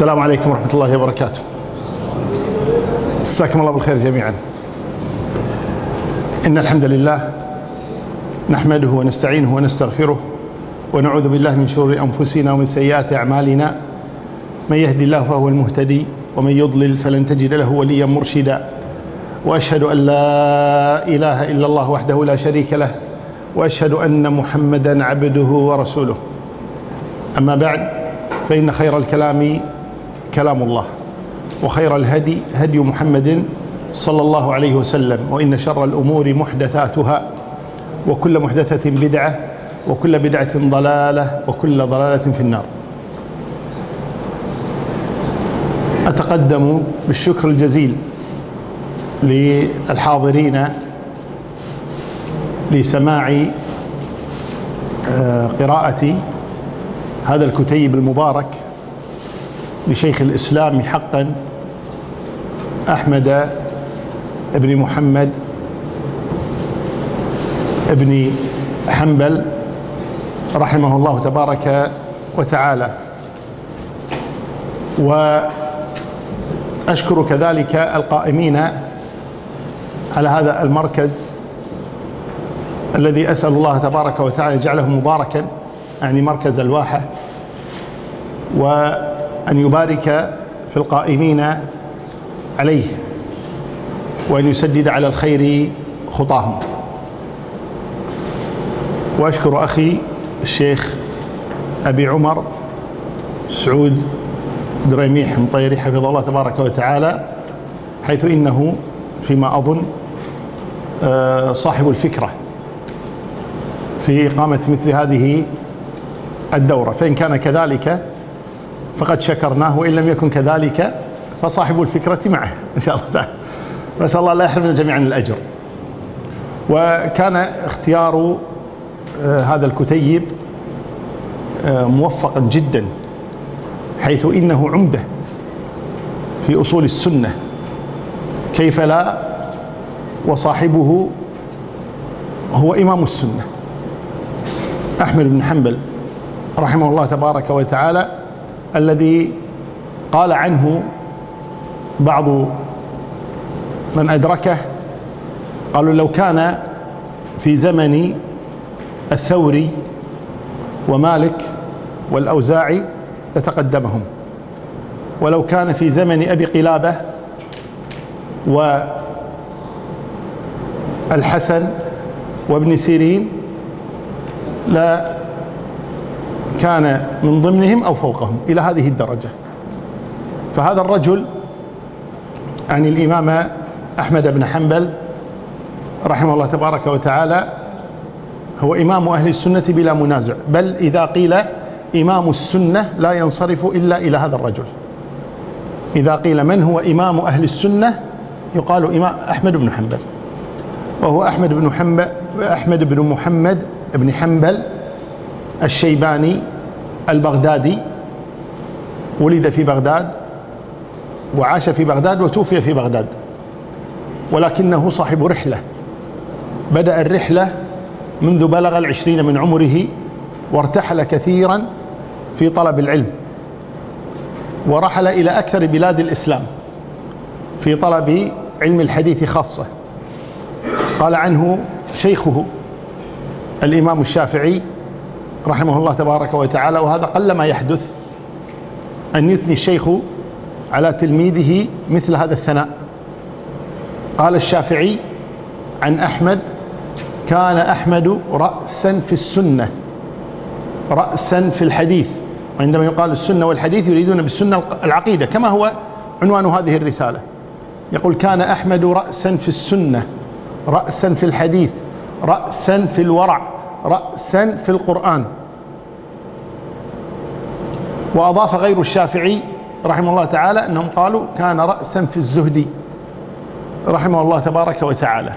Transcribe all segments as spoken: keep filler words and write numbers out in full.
السلام عليكم ورحمة الله وبركاته. مساكم الله بالخير جميعا. إن الحمد لله نحمده ونستعينه ونستغفره ونعوذ بالله من شرور أنفسنا ومن سيئات أعمالنا. من يهدي الله فهو المهتدي ومن يضلل فلن تجد له وليا مرشدا. وأشهد أن لا إله إلا الله وحده لا شريك له وأشهد أن محمدا عبده ورسوله. أما بعد، فإن خير الكلام كلام الله، وخير الهدي هدي محمد صلى الله عليه وسلم، وإن شر الأمور محدثاتها، وكل محدثة بدعة، وكل بدعة ضلالة، وكل ضلالة في النار. أتقدم بالشكر الجزيل للحاضرين لسماع قراءة هذا الكتيب المبارك لشيخ الإسلام حقا أحمد بن محمد بن حنبل رحمه الله تبارك وتعالى. وأشكر كذلك القائمين على هذا المركز الذي أسأل الله تبارك وتعالى يجعله مباركا، يعني مركز الواحة، وأن يبارك في القائمين عليه، وأن يسدد على الخير خطاهم. وأشكر أخي الشيخ أبي عمر سعود دريميح مطيري حفظه الله تبارك وتعالى، حيث إنه فيما أظن صاحب الفكرة في إقامة مثل هذه الدورة، فإن كان كذلك فقد شكرناه، وإن لم يكن كذلك فصاحب الفكرة معه إن شاء الله تعالى. نسأل الله لا يحرمنا جميعا الأجر. وكان اختيار هذا الكتيب موفقا جدا، حيث إنه عمدة في أصول السنة، كيف لا، وصاحبه هو إمام السنة أحمد بن حنبل رحمه الله تبارك وتعالى، الذي قال عنه بعض من أدركه، قالوا لو كان في زمن الثوري ومالك والأوزاعي لتقدمهم، ولو كان في زمن أبي قلابة والحسن وابن سيرين لا كان من ضمنهم أو فوقهم، إلى هذه الدرجة. فهذا الرجل عن الإمام أحمد بن حنبل رحمه الله تبارك وتعالى هو إمام أهل السنة بلا منازع، بل إذا قيل إمام السنة لا ينصرف إلا إلى هذا الرجل. إذا قيل من هو إمام أهل السنة يقال إمام أحمد بن حنبل، وهو أحمد بن حنبل أحمد بن محمد بن حنبل الشيباني البغدادي. ولد في بغداد وعاش في بغداد وتوفي في بغداد، ولكنه صاحب رحلة. بدأ الرحلة منذ بلغ العشرين من عمره، وارتحل كثيرا في طلب العلم، ورحل إلى أكثر بلاد الإسلام في طلب علم الحديث خاصة. قال عنه شيخه الإمام الشافعي رحمه الله تبارك وتعالى، وهذا قل ما يحدث أن يثني الشيخ على تلميذه مثل هذا الثناء. قال الشافعي عن أحمد: كان أحمد رأسا في السنة، رأسا في الحديث. عندما يقال السنة والحديث يريدون بالسنة العقيدة، كما هو عنوان هذه الرسالة. يقول: كان أحمد رأسا في السنة، رأسا في الحديث، رأسا في الورع، رأسا في القرآن. وأضاف غير الشافعي رحمه الله تعالى أنهم قالوا: كان رأسا في الزهد رحمه الله تبارك وتعالى.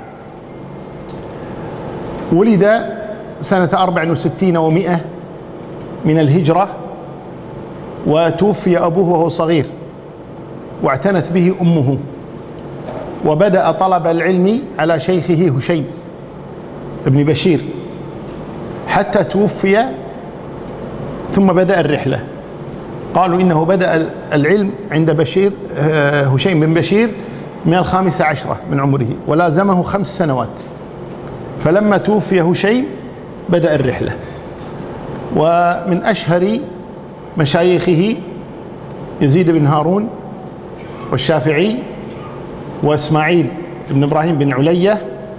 ولد سنة أربع وستين ومئة من الهجرة، وتوفي أبوه وهو صغير، واعتنت به أمه، وبدأ طلب العلم على شيخه هشيم ابن بشير حتى توفي، ثم بدأ الرحلة. قالوا إنه بدأ العلم عند بشير هشيم بن بشير من الخامسة عشرة من عمره، ولازمه خمس سنوات، فلما توفي هشيم بدأ الرحلة. ومن أشهر مشايخه يزيد بن هارون والشافعي وإسماعيل بن إبراهيم بن علية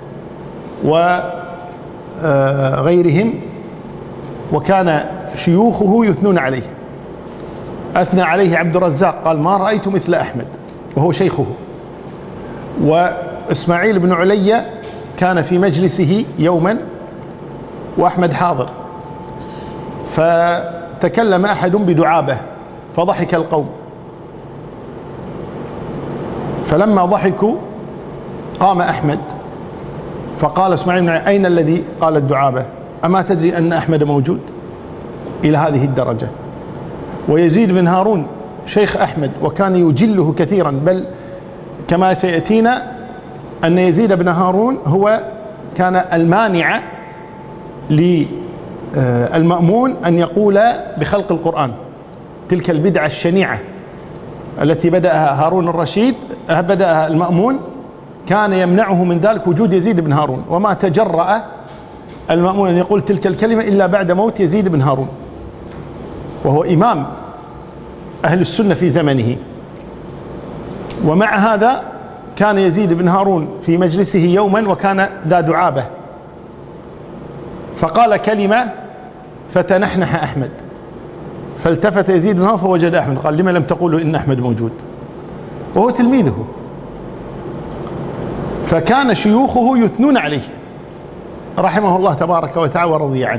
وغيرهم، وكان شيوخه يثنون عليه. أثنى عليه عبد الرزاق قال: ما رأيت مثل أحمد، وهو شيخه. وإسماعيل بن علية كان في مجلسه يوما وأحمد حاضر، فتكلم أحد بدعابة فضحك القوم، فلما ضحكوا قام أحمد فقال إسماعيل بن علية: أين الذي قال الدعابة؟ أما تدري أن أحمد موجود؟ إلى هذه الدرجة. ويزيد بن هارون شيخ أحمد وكان يجله كثيرا، بل كما سيأتينا أن يزيد بن هارون هو كان المانع للمأمون أن يقول بخلق القرآن، تلك البدعة الشنيعة التي بدأها هارون الرشيد بدأها المأمون، كان يمنعه من ذلك وجود يزيد بن هارون، وما تجرأ المأمون أن يقول تلك الكلمة إلا بعد موت يزيد بن هارون، وهو إمام أهل السنة في زمنه. ومع هذا كان يزيد بن هارون في مجلسه يوما وكان ذا دعابة، فقال كلمة فتنحنح أحمد، فالتفت يزيد بن هارون فوجد أحمد، قال: لما لم تقولوا إن أحمد موجود؟ وهو تلميذه. فكان شيوخه يثنون عليه رحمه الله تبارك وتعالى ورضي عنه.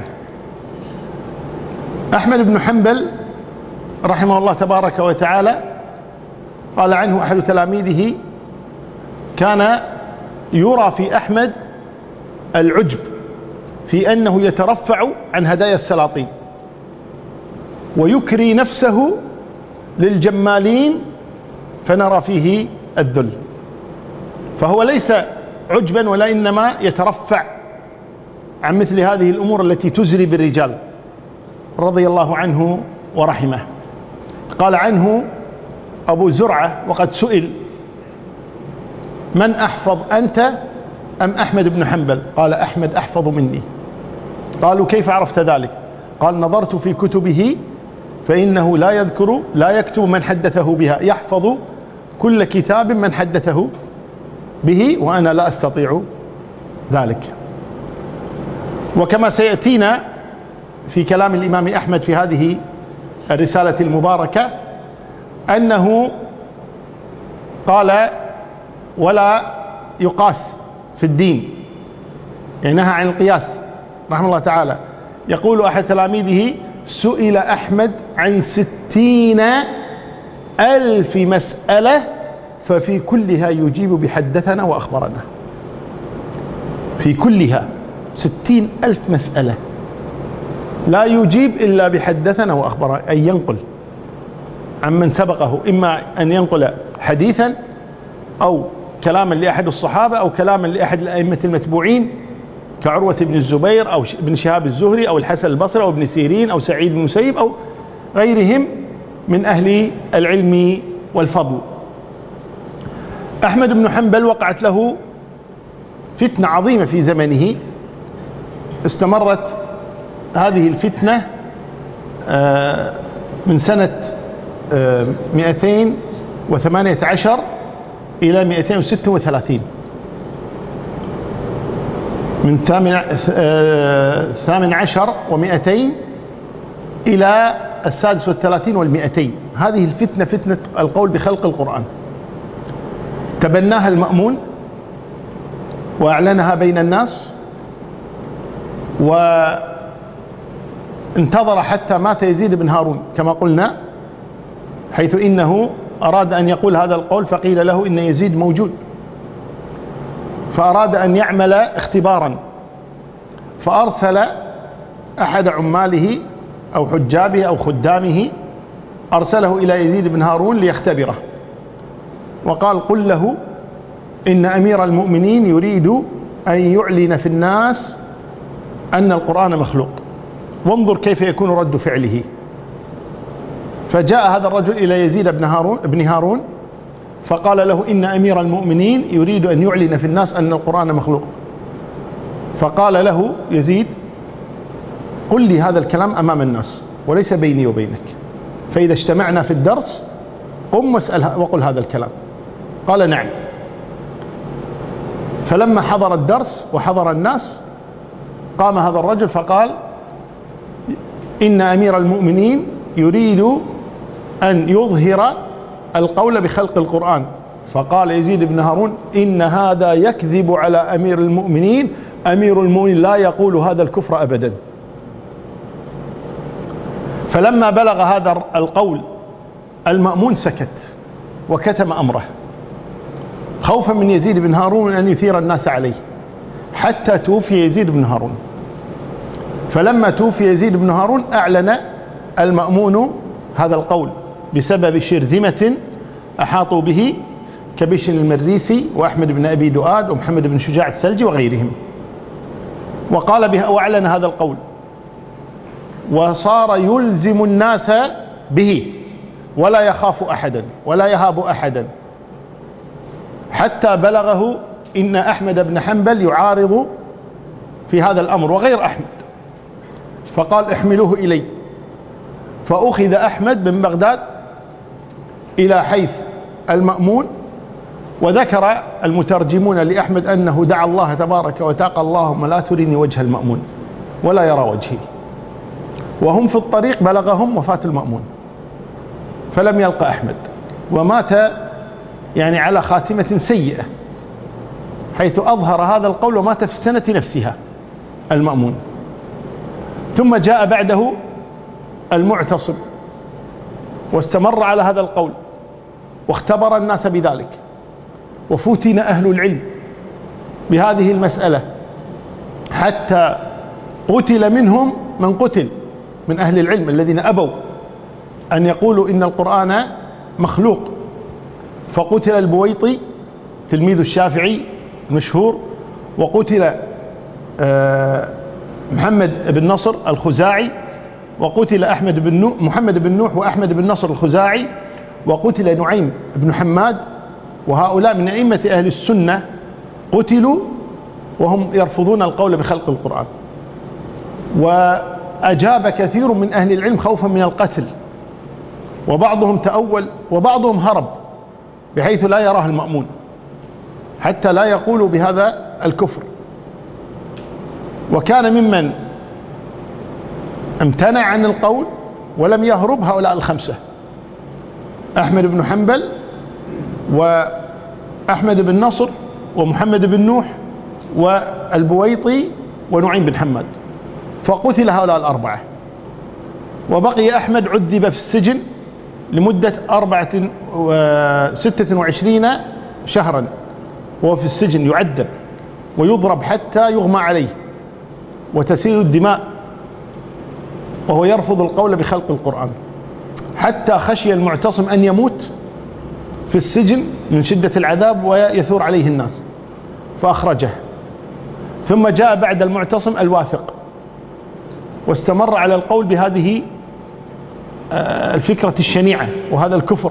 أحمد بن حنبل رحمه الله تبارك وتعالى قال عنه أحد تلاميذه: كان يرى في أحمد العجب في أنه يترفع عن هدايا السلاطين ويكري نفسه للجمالين، فنرى فيه الذل. فهو ليس عجبا ولا إنما يترفع عن مثل هذه الأمور التي تزري بالرجال، رضي الله عنه ورحمه. قال عنه أبو زرعة وقد سئل: من أحفظ أنت أم أحمد بن حنبل؟ قال: أحمد أحفظ مني. قالوا: كيف عرفت ذلك؟ قال: نظرت في كتبه فإنه لا يذكر لا يكتب من حدثه بها، يحفظ كل كتاب من حدثه به، وأنا لا أستطيع ذلك. وكما سيأتينا في كلام الإمام أحمد في هذه الرسالة المباركة أنه قال: ولا يقاس في الدين، يعني نهى عن القياس رحمه الله تعالى. يقول أحد تلاميذه: سئل أحمد عن ستين ألف مسألة ففي كلها يجيب بحدثنا وأخبرنا. في كلها ستين ألف مسألة لا يجيب إلا بحدثنا وأخبرنا، أي ينقل عمن سبقه، إما أن ينقل حديثا أو كلاما لأحد الصحابة أو كلاما لأحد الأئمة المتبوعين كعروة بن الزبير أو ابن شهاب الزهري أو الحسن البصري أو ابن سيرين أو سعيد بن المسيب أو غيرهم من أهل العلم والفضل. أحمد بن حنبل وقعت له فتنة عظيمة في زمنه، استمرت هذه الفتنة من سنة مئتين وثمانية عشر إلى مئتين وستة وثلاثين، من ثامن عشر ومئتين إلى السادس والثلاثين والمئتين. هذه الفتنة فتنة القول بخلق القرآن، تبناها المأمون وأعلنها بين الناس، وانتظر حتى مات يزيد بن هارون كما قلنا، حيث إنه أراد أن يقول هذا القول فقيل له إن يزيد موجود، فأراد أن يعمل اختبارا، فأرسل أحد عماله أو حجابه أو خدامه، أرسله إلى يزيد بن هارون ليختبره، وقال: قل له إن أمير المؤمنين يريد أن يعلن في الناس أن القرآن مخلوق، وانظر كيف يكون رد فعله. فجاء هذا الرجل إلى يزيد بن هارون, بن هارون فقال له إن أمير المؤمنين يريد أن يعلن في الناس أن القرآن مخلوق. فقال له يزيد قل لي هذا الكلام أمام الناس وليس بيني وبينك، فإذا اجتمعنا في الدرس قم واسأل وقل هذا الكلام. قال نعم. فلما حضر الدرس وحضر الناس قام هذا الرجل فقال إن أمير المؤمنين يريد أن يظهر القول بخلق القرآن. فقال يزيد بن هارون إن هذا يكذب على أمير المؤمنين، أمير المؤمنين لا يقول هذا الكفر أبدا. فلما بلغ هذا القول المأمون سكت وكتم أمره خوفا من يزيد بن هارون أن يثير الناس عليه حتى توفي يزيد بن هارون. فلما توفي يزيد بن هارون أعلن المأمون هذا القول بسبب شرذمة أحاطوا به كبشر المريسي وأحمد بن أبي دؤاد ومحمد بن شجاع الثلجي وغيرهم، وقال بها وأعلن هذا القول وصار يلزم الناس به ولا يخاف أحدا ولا يهاب أحدا، حتى بلغه إن أحمد بن حنبل يعارض في هذا الأمر وغير أحمد، فقال احملوه إلي. فأخذ أحمد من بغداد إلى حيث المأمون، وذكر المترجمون لأحمد أنه دعا الله تبارك وتعالى اللهم لا تريني وجه المأمون ولا يرى وجهي. وهم في الطريق بلغهم وفاة المأمون فلم يلقى أحمد، ومات يعني على خاتمة سيئة حيث أظهر هذا القول ومات في السنة نفسها المأمون. ثم جاء بعده المعتصم واستمر على هذا القول واختبر الناس بذلك، وفتن أهل العلم بهذه المسألة حتى قتل منهم من قتل من أهل العلم الذين أبوا أن يقولوا إن القرآن مخلوق. فقتل البويطي تلميذ الشافعي المشهور، وقتل محمد بن نصر الخزاعي، وقتل أحمد بن نوح محمد بن نوح وأحمد بن نصر الخزاعي، وقتل نعيم بن حماد. وهؤلاء من أئمة أهل السنة قتلوا وهم يرفضون القول بخلق القرآن. وأجاب كثير من أهل العلم خوفا من القتل، وبعضهم تأول وبعضهم هرب بحيث لا يراه المأمون حتى لا يقولوا بهذا الكفر. وكان ممن امتنع عن القول ولم يهرب هؤلاء الخمسة: أحمد بن حنبل وأحمد بن نصر ومحمد بن نوح والبويطي ونعيم بن حماد. فقتل هؤلاء الأربعة، وبقي أحمد عذب في السجن لمدة أربعة وستة وعشرين شهرا وهو في السجن يعذب ويضرب حتى يغمى عليه وتسيل الدماء وهو يرفض القول بخلق القرآن، حتى خشي المعتصم أن يموت في السجن من شدة العذاب ويثور عليه الناس فأخرجه. ثم جاء بعد المعتصم الواثق واستمر على القول بهذه الفكرة الشنيعة وهذا الكفر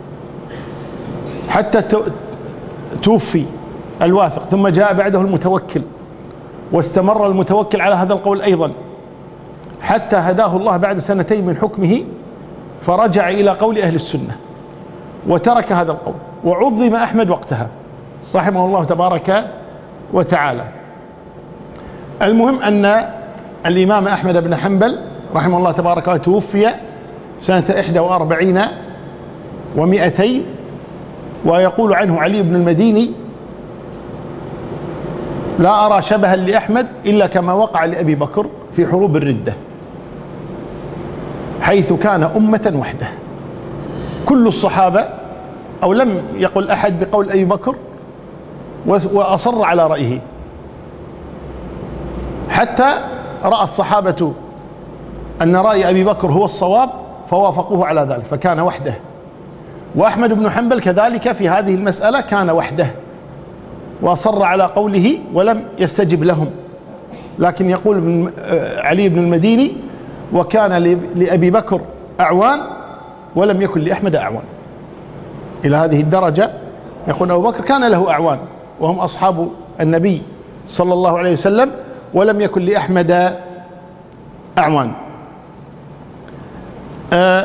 حتى توفي الواثق. ثم جاء بعده المتوكل واستمر المتوكل على هذا القول أيضا حتى هداه الله بعد سنتين من حكمه فرجع إلى قول أهل السنة وترك هذا القول. وعظم أحمد وقتها رحمه الله تبارك وتعالى. المهم أن الإمام أحمد بن حنبل رحمه الله تبارك وتعالى توفي سنة إحدى وأربعين ومئتين، ويقول عنه علي بن المديني: لا أرى شبها لأحمد إلا كما وقع لأبي بكر في حروب الردة، حيث كان أمة وحده كل الصحابة، أو لم يقل أحد بقول أبي بكر وأصر على رأيه، حتى رأى الصحابة أن رأي أبي بكر هو الصواب فوافقوه على ذلك فكان وحده. وأحمد بن حنبل كذلك في هذه المسألة كان وحده وأصر على قوله ولم يستجب لهم. لكن يقول علي بن المديني: وكان لأبي بكر أعوان ولم يكن لأحمد أعوان. إلى هذه الدرجة يقول أبو بكر كان له أعوان وهم أصحاب النبي صلى الله عليه وسلم، ولم يكن لأحمد أعوان. آه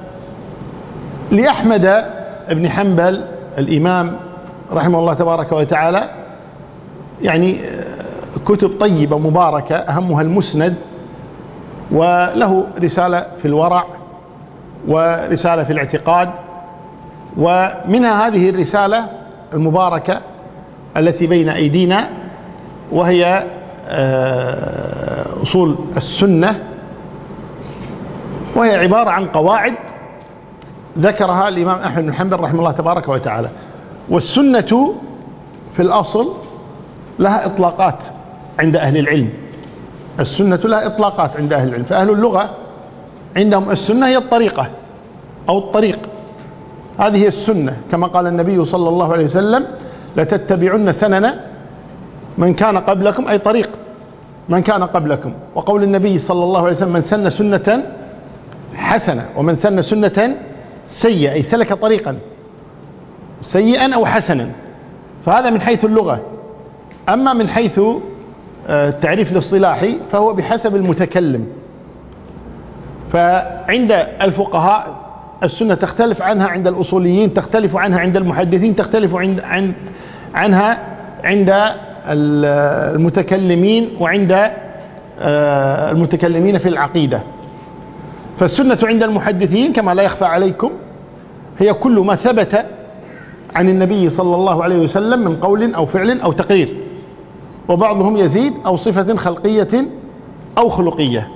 لأحمد بن حنبل الإمام رحمه الله تبارك وتعالى يعني كتب طيبة مباركة، أهمها المسند، وله رسالة في الورع ورسالة في الاعتقاد. ومنها هذه الرسالة المباركة التي بين أيدينا، وهي أصول السنة، وهي عبارة عن قواعد ذكرها الإمام أحمد بن حنبل رحمه الله تبارك وتعالى. والسنة في الأصل لها إطلاقات عند أهل العلم، السنة لها إطلاقات عند أهل العلم. فأهل اللغة عندهم السنة هي الطريقة أو الطريق، هذه هي السنة، كما قال النبي صلى الله عليه وسلم لتتبعن سنن من كان قبلكم، أي طريق من كان قبلكم. وقول النبي صلى الله عليه وسلم من سن سنة حسنة ومن سن سنة سيئة، أي سلك طريقا سيئا أو حسنا. فهذا من حيث اللغة. أما من حيث التعريف الاصطلاحي فهو بحسب المتكلم. فعند الفقهاء السنة تختلف عنها عند الأصوليين، تختلف عنها عند المحدثين، تختلف عند عن عنها عند المتكلمين وعند المتكلمين في العقيدة. فالسنة عند المحدثين كما لا يخفى عليكم هي كل ما ثبت عن النبي صلى الله عليه وسلم من قول أو فعل أو تقرير، وبعضهم يزيد أو صفة خلقية أو خلقية.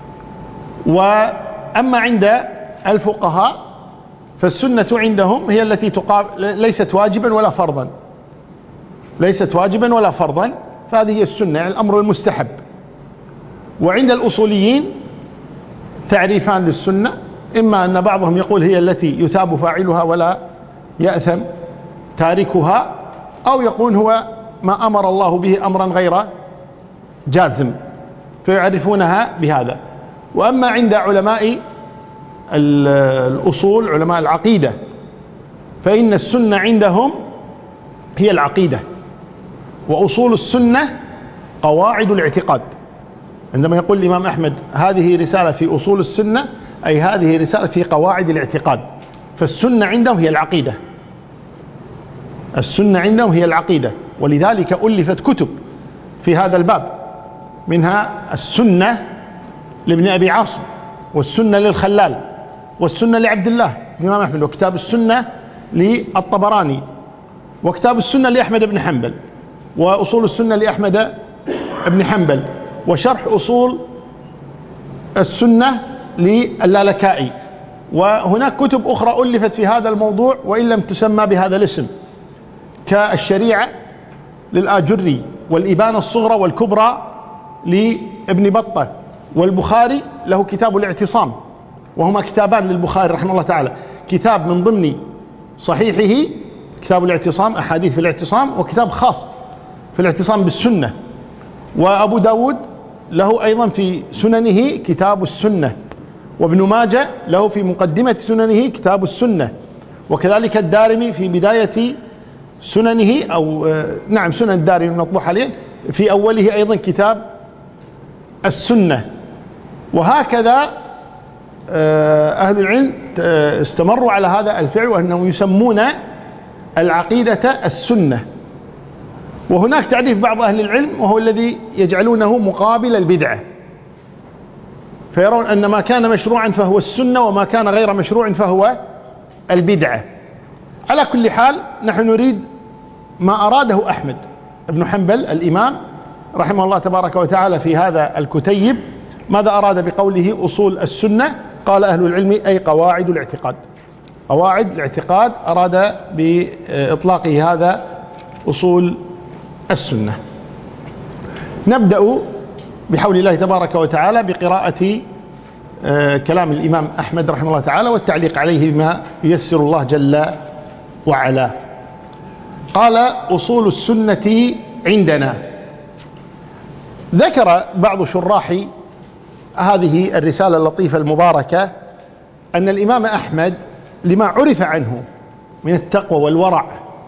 وأما عند الفقهاء فالسنة عندهم هي التي تقابل، ليست واجبا ولا فرضا، ليست واجبا ولا فرضا، فهذه هي السنة، يعني الأمر المستحب. وعند الأصوليين تعريفان للسنة، إما أن بعضهم يقول هي التي يثاب فاعلها ولا يأثم تاركها، أو يقول هو ما أمر الله به أمرا غير جازم، فيعرفونها بهذا. وأما عند علماء الأصول علماء العقيدة فإن السنة عندهم هي العقيدة، وأصول السنة قواعد الاعتقاد. عندما يقول الإمام أحمد هذه رسالة في أصول السنة، أي هذه رسالة في قواعد الاعتقاد. فالسنة عندهم هي العقيدة، السنة عندهم هي العقيدة، ولذلك ألفت كتب في هذا الباب، منها السنة لابن أبي عاصم، والسنة للخلال، والسنة لعبد الله الإمام أحمد، وكتاب السنة للطبراني، وكتاب السنة لأحمد بن حنبل، وأصول السنة لأحمد بن حنبل، وشرح أصول السنة للالكائي. وهناك كتب أخرى ألفت في هذا الموضوع وإن لم تسمى بهذا الاسم، كالشريعة للآجري، والإبانة الصغرى والكبرى لابن بطة، والبخاري له كتاب الاعتصام، وهما كتابان للبخاري رحمه الله تعالى، كتاب من ضمن صحيحه كتاب الاعتصام أحاديث في الاعتصام، وكتاب خاص في الاعتصام بالسنة. وأبو داود له أيضا في سننه كتاب السنة، وابن ماجه له في مقدمة سننه كتاب السنة، وكذلك الدارمي في بداية سننه أو نعم سنن الدارمي مطبوع حاليا في أوله أيضا كتاب السنة. وهكذا أهل العلم استمروا على هذا الفعل، وأنهم يسمون العقيدة السنة. وهناك تعريف بعض أهل العلم وهو الذي يجعلونه مقابل البدعة، فيرون أن ما كان مشروعا فهو السنة، وما كان غير مشروع فهو البدعة. على كل حال نحن نريد ما أراده أحمد بن حنبل الإمام رحمه الله تبارك وتعالى في هذا الكتيب. ماذا أراد بقوله أصول السنة؟ قال أهل العلم أي قواعد الاعتقاد، قواعد الاعتقاد أراد بإطلاقه هذا أصول السنة. نبدأ بحول الله تبارك وتعالى بقراءة كلام الإمام أحمد رحمه الله تعالى والتعليق عليه بما ييسر الله جل وعلا. قال أصول السنة عندنا. ذكر بعض شراح هذه الرسالة اللطيفة المباركة أن الإمام أحمد لما عرف عنه من التقوى والورع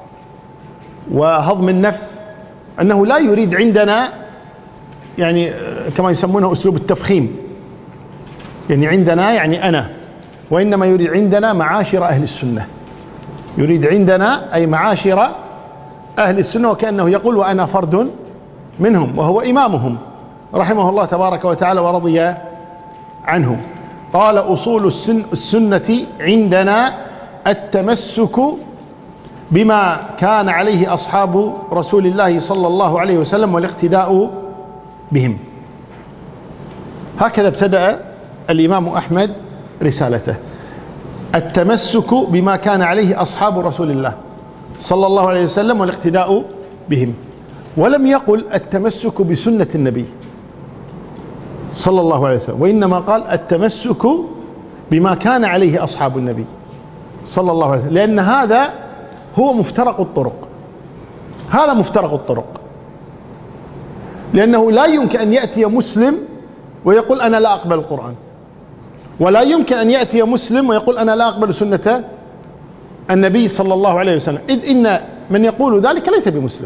وهضم النفس أنه لا يريد عندنا يعني كما يسمونه أسلوب التفخيم، يعني عندنا يعني أنا، وإنما يريد عندنا معاشر أهل السنة، يريد عندنا أي معاشر أهل السنة، وكأنه يقول وأنا فرد منهم وهو إمامهم رحمه الله تبارك وتعالى ورضي عنه. قال أصول السن السنة عندنا التمسك بما كان عليه أصحاب رسول الله صلى الله عليه وسلم والاقتداء بهم. هكذا ابتدأ الإمام أحمد رسالته، التمسك بما كان عليه أصحاب رسول الله صلى الله عليه وسلم والاقتداء بهم، ولم يقل التمسك بسنة النبي صلى الله عليه وسلم، وإنما قال التمسك بما كان عليه أصحاب النبي صلى الله عليه وسلم، لأن هذا هو مفترق الطرق، هذا مفترق الطرق، لأنه لا يمكن أن يأتي مسلم ويقول أنا لا أقبل القرآن، ولا يمكن أن يأتي مسلم ويقول أنا لا أقبل سنة النبي صلى الله عليه وسلم، إذ إن من يقول ذلك ليس بمسلم.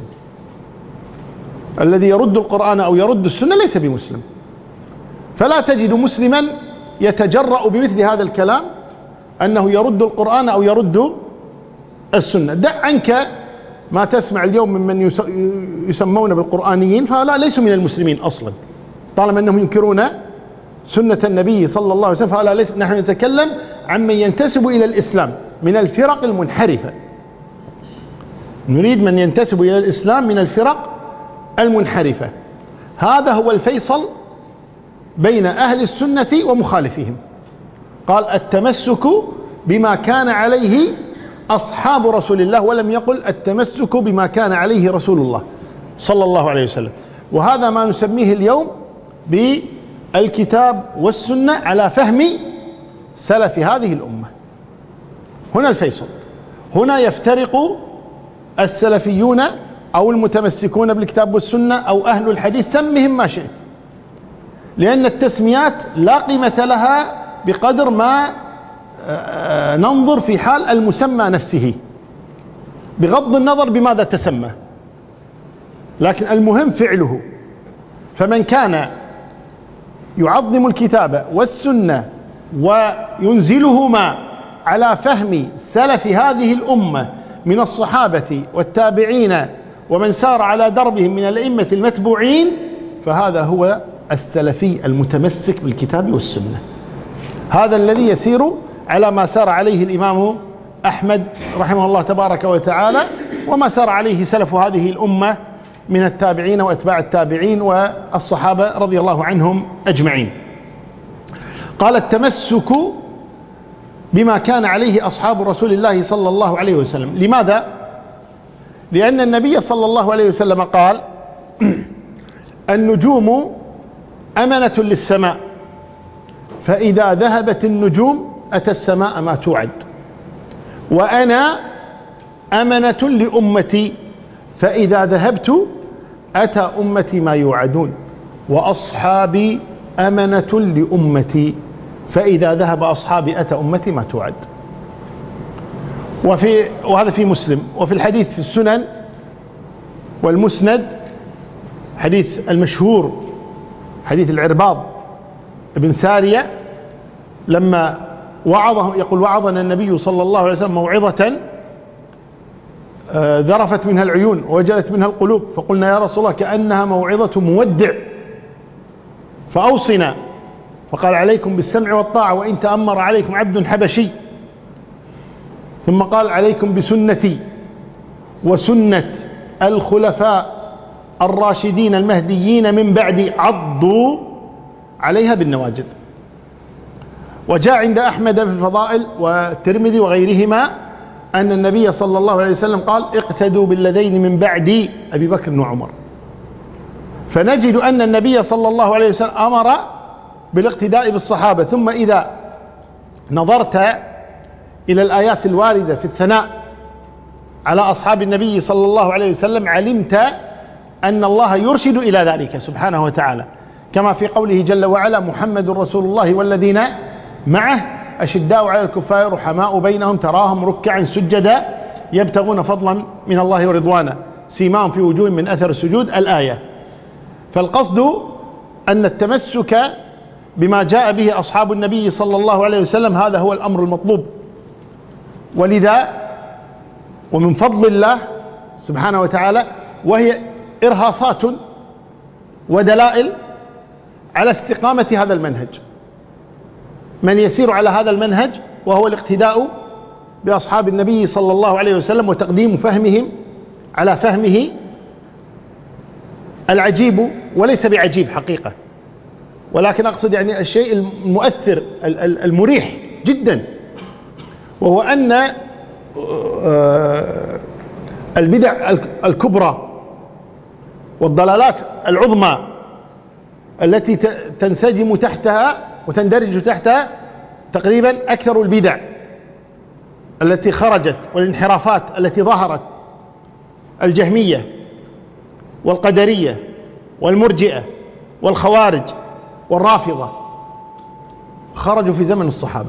الذي يرد القرآن أو يرد السنة ليس بمسلم، فلا تجد مسلما يتجرأ بمثل هذا الكلام أنه يرد القرآن أو يرد السنة. دع عنك ما تسمع اليوم ممن يسمون بالقرآنيين، فهؤلاء ليسوا من المسلمين أصلا، طالما أنهم ينكرون سنة النبي صلى الله عليه وسلم، فهؤلاء ليس. نحن نتكلم عن من ينتسب إلى الإسلام من الفرق المنحرفة، نريد من ينتسب إلى الإسلام من الفرق المنحرفة. هذا هو الفيصل بين أهل السنة ومخالفهم. قال التمسك بما كان عليه أصحاب رسول الله، ولم يقل التمسك بما كان عليه رسول الله صلى الله عليه وسلم. وهذا ما نسميه اليوم بالكتاب والسنة على فهم سلف هذه الأمة. هنا الفيصل، هنا يفترق السلفيون أو المتمسكون بالكتاب والسنة أو أهل الحديث، سمهم ما شئت، لأن التسميات لا قيمة لها بقدر ما ننظر في حال المسمى نفسه، بغض النظر بماذا تسمى، لكن المهم فعله. فمن كان يعظم الكتاب والسنة وينزلهما على فهم سلف هذه الأمة من الصحابة والتابعين ومن سار على دربهم من الأئمة المتبوعين، فهذا هو السلفي المتمسك بالكتاب والسنة، هذا الذي يسير على ما سار عليه الإمام أحمد رحمه الله تبارك وتعالى، وما سار عليه سلف هذه الأمة من التابعين وأتباع التابعين والصحابة رضي الله عنهم أجمعين. قال التمسك بما كان عليه أصحاب رسول الله صلى الله عليه وسلم. لماذا؟ لأن النبي صلى الله عليه وسلم قال النجوم أمنة للسماء، فإذا ذهبت النجوم أتى السماء ما توعد، وأنا أمنة لأمتي، فإذا ذهبت أتى أمتي ما يوعدون، وأصحابي أمنة لأمتي، فإذا ذهب أصحابي أتى أمتي ما توعد. وفي وهذا في مسلم. وفي الحديث في السنن والمسند حديث المشهور حديث العرباض بن سارية لما وعظه، يقول وعظنا النبي صلى الله عليه وسلم موعظة ذرفت منها العيون ووجلت منها القلوب، فقلنا يا رسول الله كأنها موعظة مودع فأوصنا، فقال عليكم بالسمع والطاعة وإن تأمر عليكم عبد حبشي، ثم قال عليكم بسنتي وسنة الخلفاء الراشدين المهديين من بعد عضوا عليها بالنواجذ. وجاء عند أحمد في الفضائل والترمذي وغيرهما أن النبي صلى الله عليه وسلم قال اقتدوا بالذين من بعدي أبي بكر وعمر. فنجد أن النبي صلى الله عليه وسلم أمر بالاقتداء بالصحابة. ثم إذا نظرت إلى الآيات الواردة في الثناء على أصحاب النبي صلى الله عليه وسلم علمت أن الله يرشد إلى ذلك سبحانه وتعالى، كما في قوله جل وعلا محمد رسول الله والذين معه أشداء على الكفار رحماء بينهم تراهم ركعا سجدا يبتغون فضلا من الله ورضوانا سيماهم في وجوههم من أثر السجود الآية. فالقصد أن التمسك بما جاء به أصحاب النبي صلى الله عليه وسلم هذا هو الأمر المطلوب. ولذا ومن فضل الله سبحانه وتعالى وهي إرهاصات ودلائل على استقامة هذا المنهج، من يسير على هذا المنهج وهو الاقتداء بأصحاب النبي صلى الله عليه وسلم وتقديم فهمهم على فهمه العجيب وليس بعجيب حقيقة، ولكن أقصد يعني الشيء المؤثر المريح جدا، وهو أن البدع الكبرى والضلالات العظمى التي تنسجم تحتها وتندرج تحتها تقريبا أكثر البدع التي خرجت والانحرافات التي ظهرت الجهمية والقدرية والمرجئة والخوارج والرافضة خرجوا في زمن الصحابة.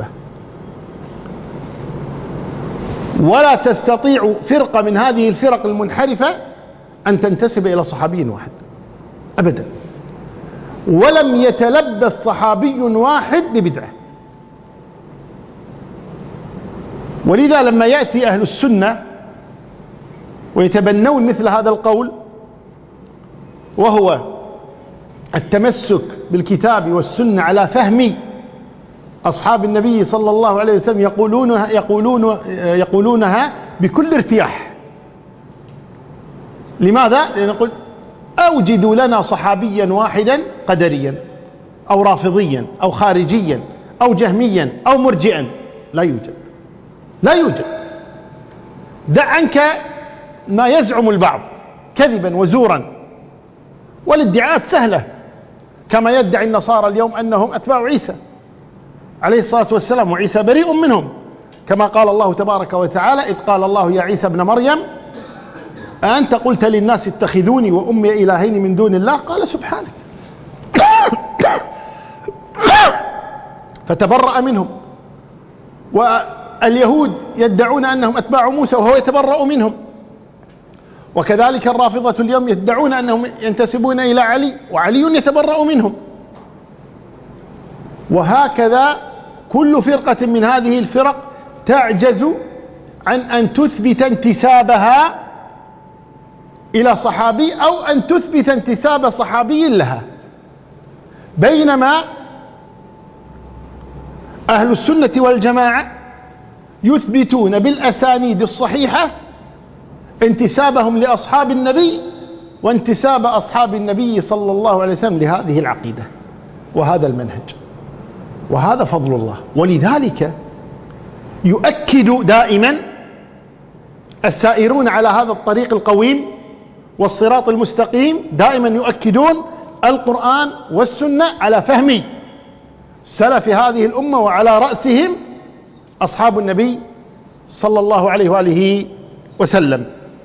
ولا تستطيع فرقة من هذه الفرق المنحرفة أن تنتسب إلى صحابي واحد أبدا، ولم يتلبس صحابي واحد ببدعة. ولذا لما يأتي أهل السنة ويتبنون مثل هذا القول وهو التمسك بالكتاب والسنة على فهم أصحاب النبي صلى الله عليه وسلم يقولونها, يقولون يقولونها بكل ارتياح. لماذا؟ لأن نقول أوجدوا لنا صحابيا واحدا قدريا أو رافضيا أو خارجيا أو جهميا أو مرجئا، لا يوجد، لا يوجد. دع عنك ما يزعم البعض كذبا وزورا، والادعاءات سهلة كما يدعي النصارى اليوم أنهم أتباع عيسى عليه الصلاة والسلام وعيسى بريء منهم، كما قال الله تبارك وتعالى إذ قال الله يا عيسى ابن مريم أأنت قلت للناس اتخذوني وأمي إلهين من دون الله قال سبحانك فتبرأ منهم. واليهود يدعون أنهم أتباع موسى وهو يتبرأ منهم، وكذلك الرافضة اليوم يدعون أنهم ينتسبون إلى علي وعلي يتبرأ منهم. وهكذا كل فرقة من هذه الفرق تعجز عن أن تثبت انتسابها إلى صحابي أو أن تثبت انتساب صحابي لها، بينما أهل السنة والجماعة يثبتون بالأسانيد الصحيحة انتسابهم لأصحاب النبي وانتساب أصحاب النبي صلى الله عليه وسلم لهذه العقيدة وهذا المنهج، وهذا فضل الله. ولذلك يؤكد دائما السائرون على هذا الطريق القويم والصراط المستقيم دائما يؤكدون القرآن والسنة على فهم سلف هذه الأمة وعلى رأسهم أصحاب النبي صلى الله عليه وآله وسلم.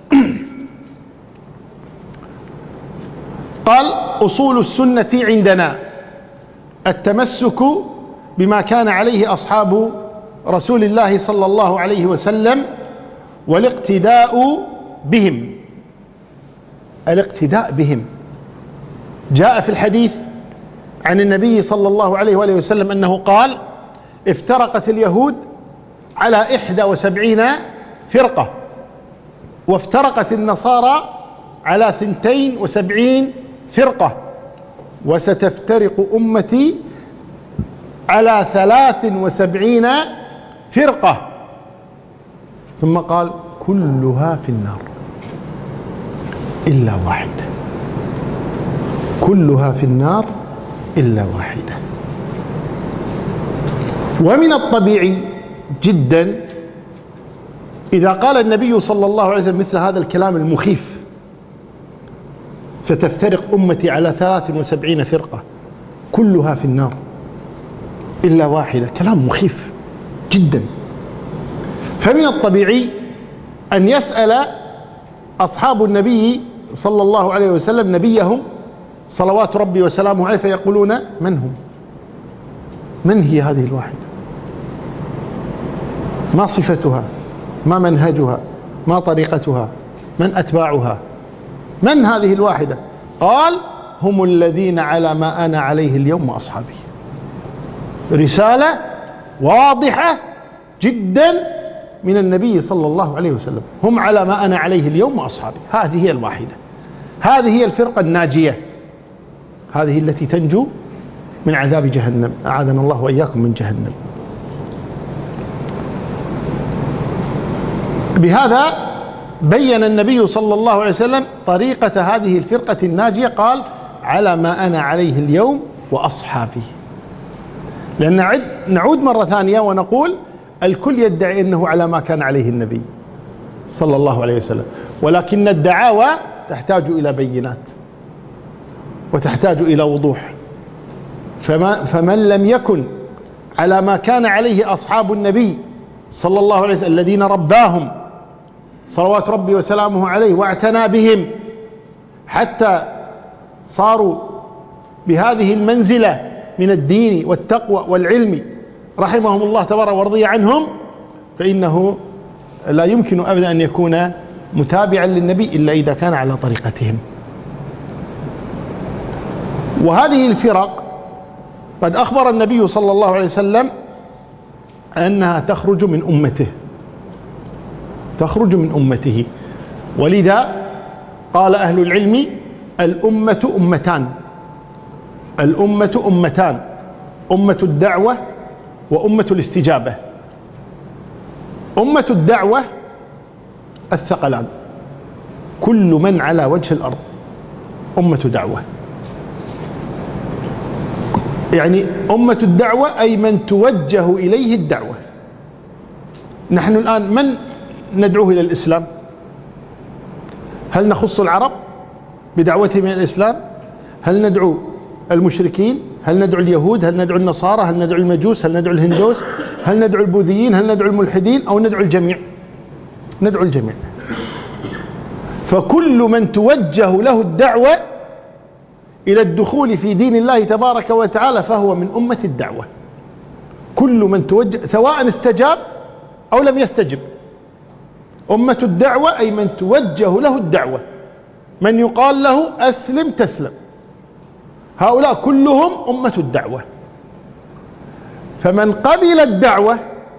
قال أصول السنة عندنا التمسك بما كان عليه أصحاب رسول الله صلى الله عليه وسلم والاقتداء بهم. الاقتداء بهم جاء في الحديث عن النبي صلى الله عليه وآله وسلم أنه قال افترقت اليهود على إحدى وسبعين فرقة وافترقت النصارى على ثنتين وسبعين فرقة وستفترق أمتي على ثلاث وسبعين فرقة، ثم قال كلها في النار إلا واحدة، كلها في النار إلا واحدة. ومن الطبيعي جدا إذا قال النبي صلى الله عليه وسلم مثل هذا الكلام المخيف ستفترق أمتي على ثلاث وسبعين فرقة كلها في النار إلا واحدة، كلام مخيف جدا. فمن الطبيعي أن يسأل أصحاب النبي صلى الله عليه وسلم نبيهم صلوات ربي وسلامه عليه فيقولون من هم؟ من هي هذه الواحدة؟ ما صفتها؟ ما منهجها؟ ما طريقتها؟ من أتباعها؟ من هذه الواحدة؟ قال هم الذين على ما أنا عليه اليوم وأصحابي. رسالة واضحة جدا من النبي صلى الله عليه وسلم، هم على ما أنا عليه اليوم وأصحابي. هذه هي الواحدة، هذه هي الفرقة الناجية، هذه التي تنجو من عذاب جهنم، أعاذنا الله وإياكم من جهنم. بهذا بين النبي صلى الله عليه وسلم طريقة هذه الفرقة الناجية، قال على ما أنا عليه اليوم وأصحابي. لأن نعود مرة ثانية ونقول الكل يدعي أنه على ما كان عليه النبي صلى الله عليه وسلم، ولكن الدعاوى تحتاج إلى بينات وتحتاج إلى وضوح. فما فمن لم يكن على ما كان عليه أصحاب النبي صلى الله عليه وسلم الذين رباهم صلوات ربي وسلامه عليه واعتنى بهم حتى صاروا بهذه المنزلة من الدين والتقوى والعلم رحمهم الله تبارك ورضي عنهم، فإنه لا يمكن أبدا أن يكون متابعا للنبي إلا إذا كان على طريقتهم. وهذه الفرق قد أخبر النبي صلى الله عليه وسلم أنها تخرج من أمته، تخرج من أمته. ولذا قال أهل العلم الأمة أمتان، الأمة أمتان، أمة الدعوة وأمة الاستجابة. أمة الدعوة الثقلان، كل من على وجه الأرض أمة دعوة. يعني أمة الدعوة أي من توجه إليه الدعوة. نحن الآن من ندعوه إلى الإسلام؟ هل نخص العرب بدعوتهم إلى الإسلام؟ هل ندعو المشركين؟ هل ندعو اليهود؟ هل ندعو النصارى؟ هل ندعو المجوس؟ هل ندعو الهندوس؟ هل ندعو البوذيين؟ هل ندعو الملحدين؟ أو ندعو الجميع؟ ندعو الجميع. فكل من توجه له الدعوة إلى الدخول في دين الله تبارك وتعالى فهو من أمة الدعوة. كل من توجه سواء استجاب أو لم يستجب. أمة الدعوة أي من توجه له الدعوة، من يقال له أسلم تسلم، هؤلاء كلهم أمة الدعوة. فمن قبل الدعوة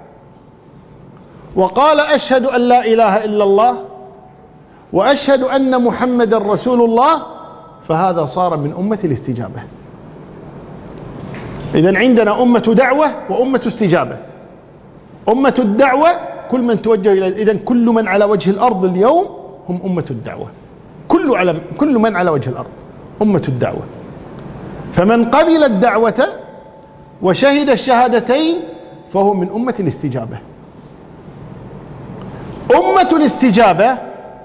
وقال أشهد أن لا إله إلا الله وأشهد أن محمد رسول الله فهذا صار من أمة الاستجابة. إذن عندنا أمة دعوة وأمة استجابة. أمة الدعوة كل من توجه إلى، إذن كل من على وجه الأرض اليوم هم أمة الدعوة، كل على كل من على وجه الأرض أمة الدعوة. فمن قبل الدعوة وشهد الشهادتين فهو من أمة الاستجابة. أمة الاستجابة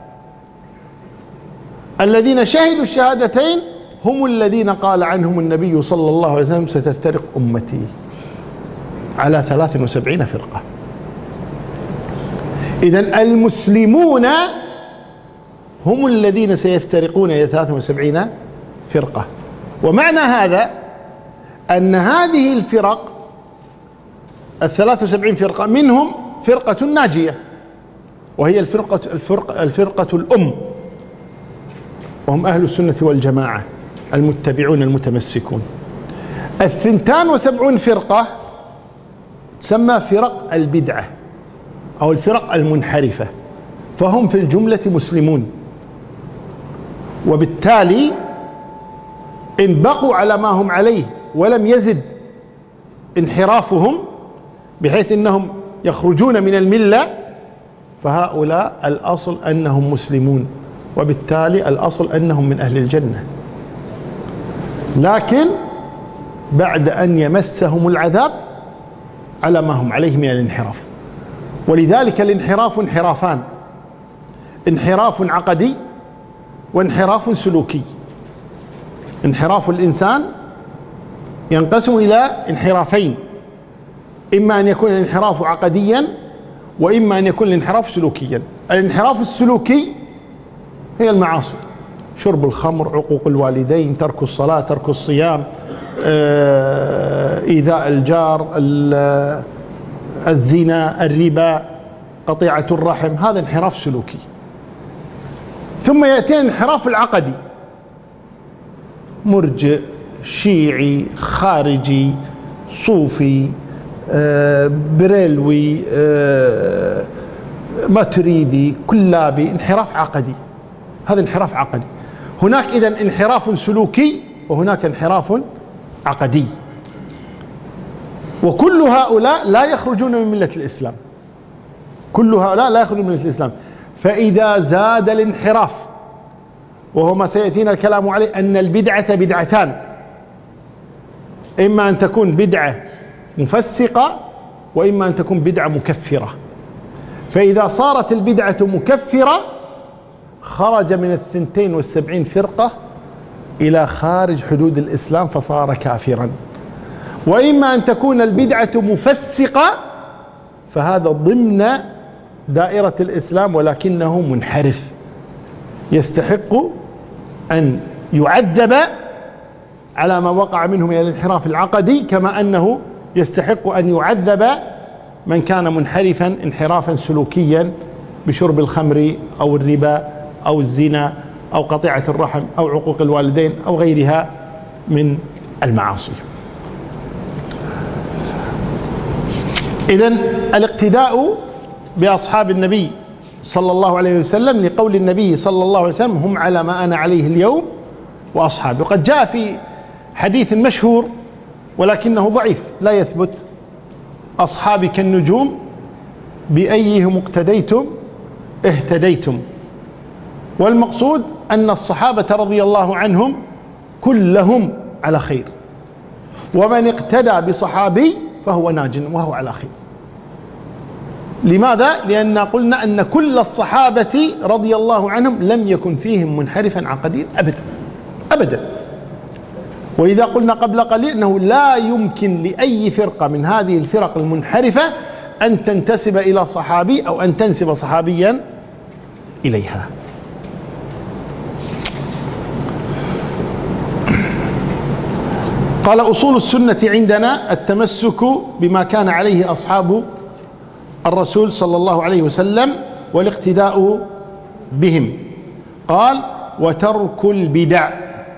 الذين شهدوا الشهادتين هم الذين قال عنهم النبي صلى الله عليه وسلم ستفترق أمتي على ثلاث وسبعين فرقة. إذن المسلمون هم الذين سيفترقون إلى ثلاث وسبعين فرقة. ومعنى هذا أن هذه الفرق الثلاث وسبعين فرقة منهم فرقة ناجية، وهي الفرقة, الفرقة, الفرقة الأم، وهم أهل السنة والجماعة المتبعون المتمسكون. الثنتان وسبعون فرقة تسمى فرق البدعة أو الفرق المنحرفة، فهم في الجملة مسلمون، وبالتالي إن بقوا على ما هم عليه ولم يزد انحرافهم بحيث أنهم يخرجون من الملة فهؤلاء الأصل أنهم مسلمون، وبالتالي الأصل أنهم من أهل الجنة، لكن بعد أن يمسهم العذاب على ما هم عليه من الانحراف. ولذلك الانحراف انحرافان: انحراف عقدي وانحراف سلوكي. انحراف الإنسان ينقسم إلى انحرافين: إما أن يكون الانحراف عقديا وإما أن يكون الانحراف سلوكيا. الانحراف السلوكي هي المعاصي: شرب الخمر، عقوق الوالدين، ترك الصلاة، ترك الصيام، إيذاء الجار، الزنا، الربا، قطيعة الرحم، هذا انحراف سلوكي. ثم يأتي الانحراف العقدي، مرجئ، شيعي، خارجي، صوفي، بريلوي، ماتريدي، كلابي، انحراف عقدي. هذا انحراف عقدي. هناك إذن انحراف سلوكي وهناك انحراف عقدي، وكل هؤلاء لا يخرجون من ملة الإسلام، كل هؤلاء لا يخرجون من ملة الإسلام. فإذا زاد الانحراف، وهو ما سيأتينا الكلام عليه، أن البدعة بدعتان، إما أن تكون بدعة مفسقة وإما أن تكون بدعة مكفرة. فإذا صارت البدعة مكفرة خرج من الثنتين والسبعين فرقة إلى خارج حدود الإسلام فصار كافرا. وإما أن تكون البدعة مفسقة فهذا ضمن دائرة الإسلام ولكنه منحرف، يستحق أن يعذب على ما وقع منه من الانحراف العقدي، كما أنه يستحق أن يعذب من كان منحرفا انحرافا سلوكيا بشرب الخمر أو الربا أو الزنا أو قطيعة الرحم أو عقوق الوالدين أو غيرها من المعاصي. إذن الاقتداء بأصحاب النبي صلى الله عليه وسلم، لقول النبي صلى الله عليه وسلم: هم على ما أنا عليه اليوم وأصحابي. وقد جاء في حديث مشهور ولكنه ضعيف لا يثبت: أصحابي كالنجوم بأيهم اقتديتم اهتديتم. والمقصود أن الصحابة رضي الله عنهم كلهم على خير، ومن اقتدى بصحابي فهو ناج وهو على خير. لماذا؟ لأن قلنا أن كل الصحابة رضي الله عنهم لم يكن فيهم منحرفا عقديا أبدا أبدا. وإذا قلنا قبل قليل أنه لا يمكن لأي فرقة من هذه الفرق المنحرفة أن تنتسب إلى صحابي أو أن تنسب صحابيا إليها. قال: أصول السنة عندنا التمسك بما كان عليه أصحاب الرسول صلى الله عليه وسلم والاقتداء بهم. قال: وترك البدع،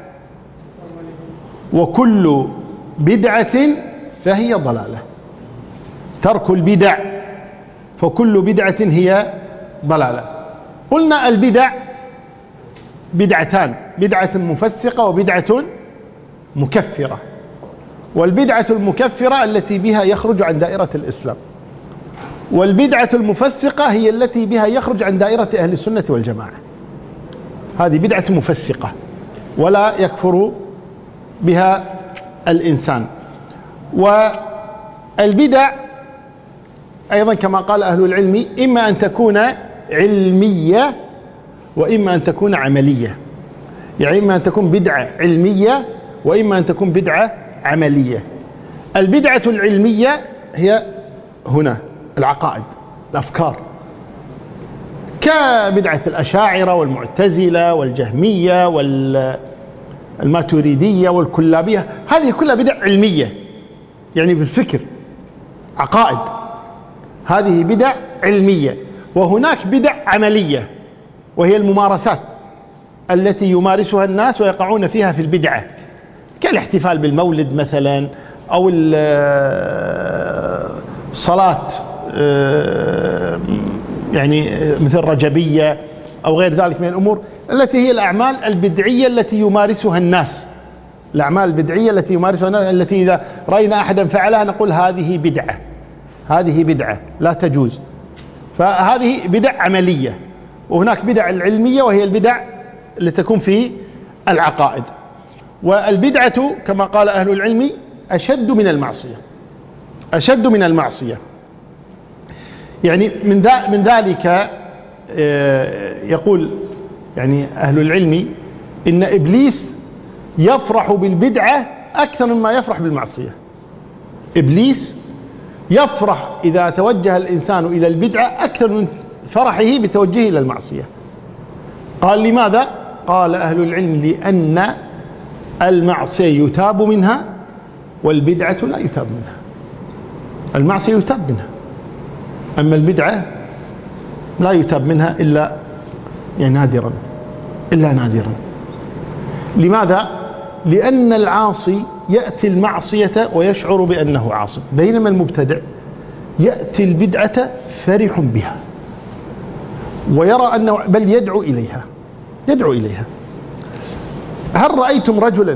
وكل بدعة فهي ضلالة. ترك البدع، فكل بدعة هي ضلالة. قلنا البدع بدعتان: بدعة مفسقة وبدعة مكفرة. والبدعة المكفرة التي بها يخرج عن دائرة الإسلام، والبدعة المفسقة هي التي بها يخرج عن دائرة أهل السنة والجماعة. هذه بدعة مفسقة ولا يكفر بها الإنسان. والبدع أيضا كما قال أهل العلم إما أن تكون علمية وإما أن تكون عملية. يعني إما أن تكون بدعة علمية وإما أن تكون بدعة عملية. البدعة العلمية هي هنا العقائد، الأفكار، كبدعة الأشاعرة والمعتزلة والجهمية والماتريدية والكلابية. هذه كلها بدع علمية، يعني بالفكر، عقائد. هذه بدع علمية. وهناك بدع عملية وهي الممارسات التي يمارسها الناس ويقعون فيها في البدعة، كالاحتفال بالمولد مثلا، أو الصلاة يعني مثل رجبية أو غير ذلك من الأمور التي هي الأعمال البدعية التي يمارسها الناس. الأعمال البدعية التي يمارسها الناس، التي إذا رأينا أحدا فعلها نقول هذه بدعة، هذه بدعة لا تجوز. فهذه بدع عملية. وهناك بدع العلمية وهي البدع اللي تكون في العقائد. والبدعة كما قال أهل العلم أشد من المعصية، أشد من المعصية. يعني من من ذلك يقول يعني أهل العلم إن إبليس يفرح بالبدعة أكثر مما يفرح بالمعصية. إبليس يفرح إذا توجه الإنسان إلى البدعة أكثر من فرحه بتوجهه إلى المعصية. قال: لماذا؟ قال أهل العلم: لأن المعصية يتاب منها والبدعة لا يتاب منها. المعصية يتاب منها أما البدعة لا يتاب منها إلا يعني نادرا، إلا نادرا. لماذا؟ لأن العاصي يأتي المعصية ويشعر بأنه عاصي، بينما المبتدع يأتي البدعة فرح بها ويرى أنه بل يدعو إليها يدعو إليها. هل رأيتم رجلا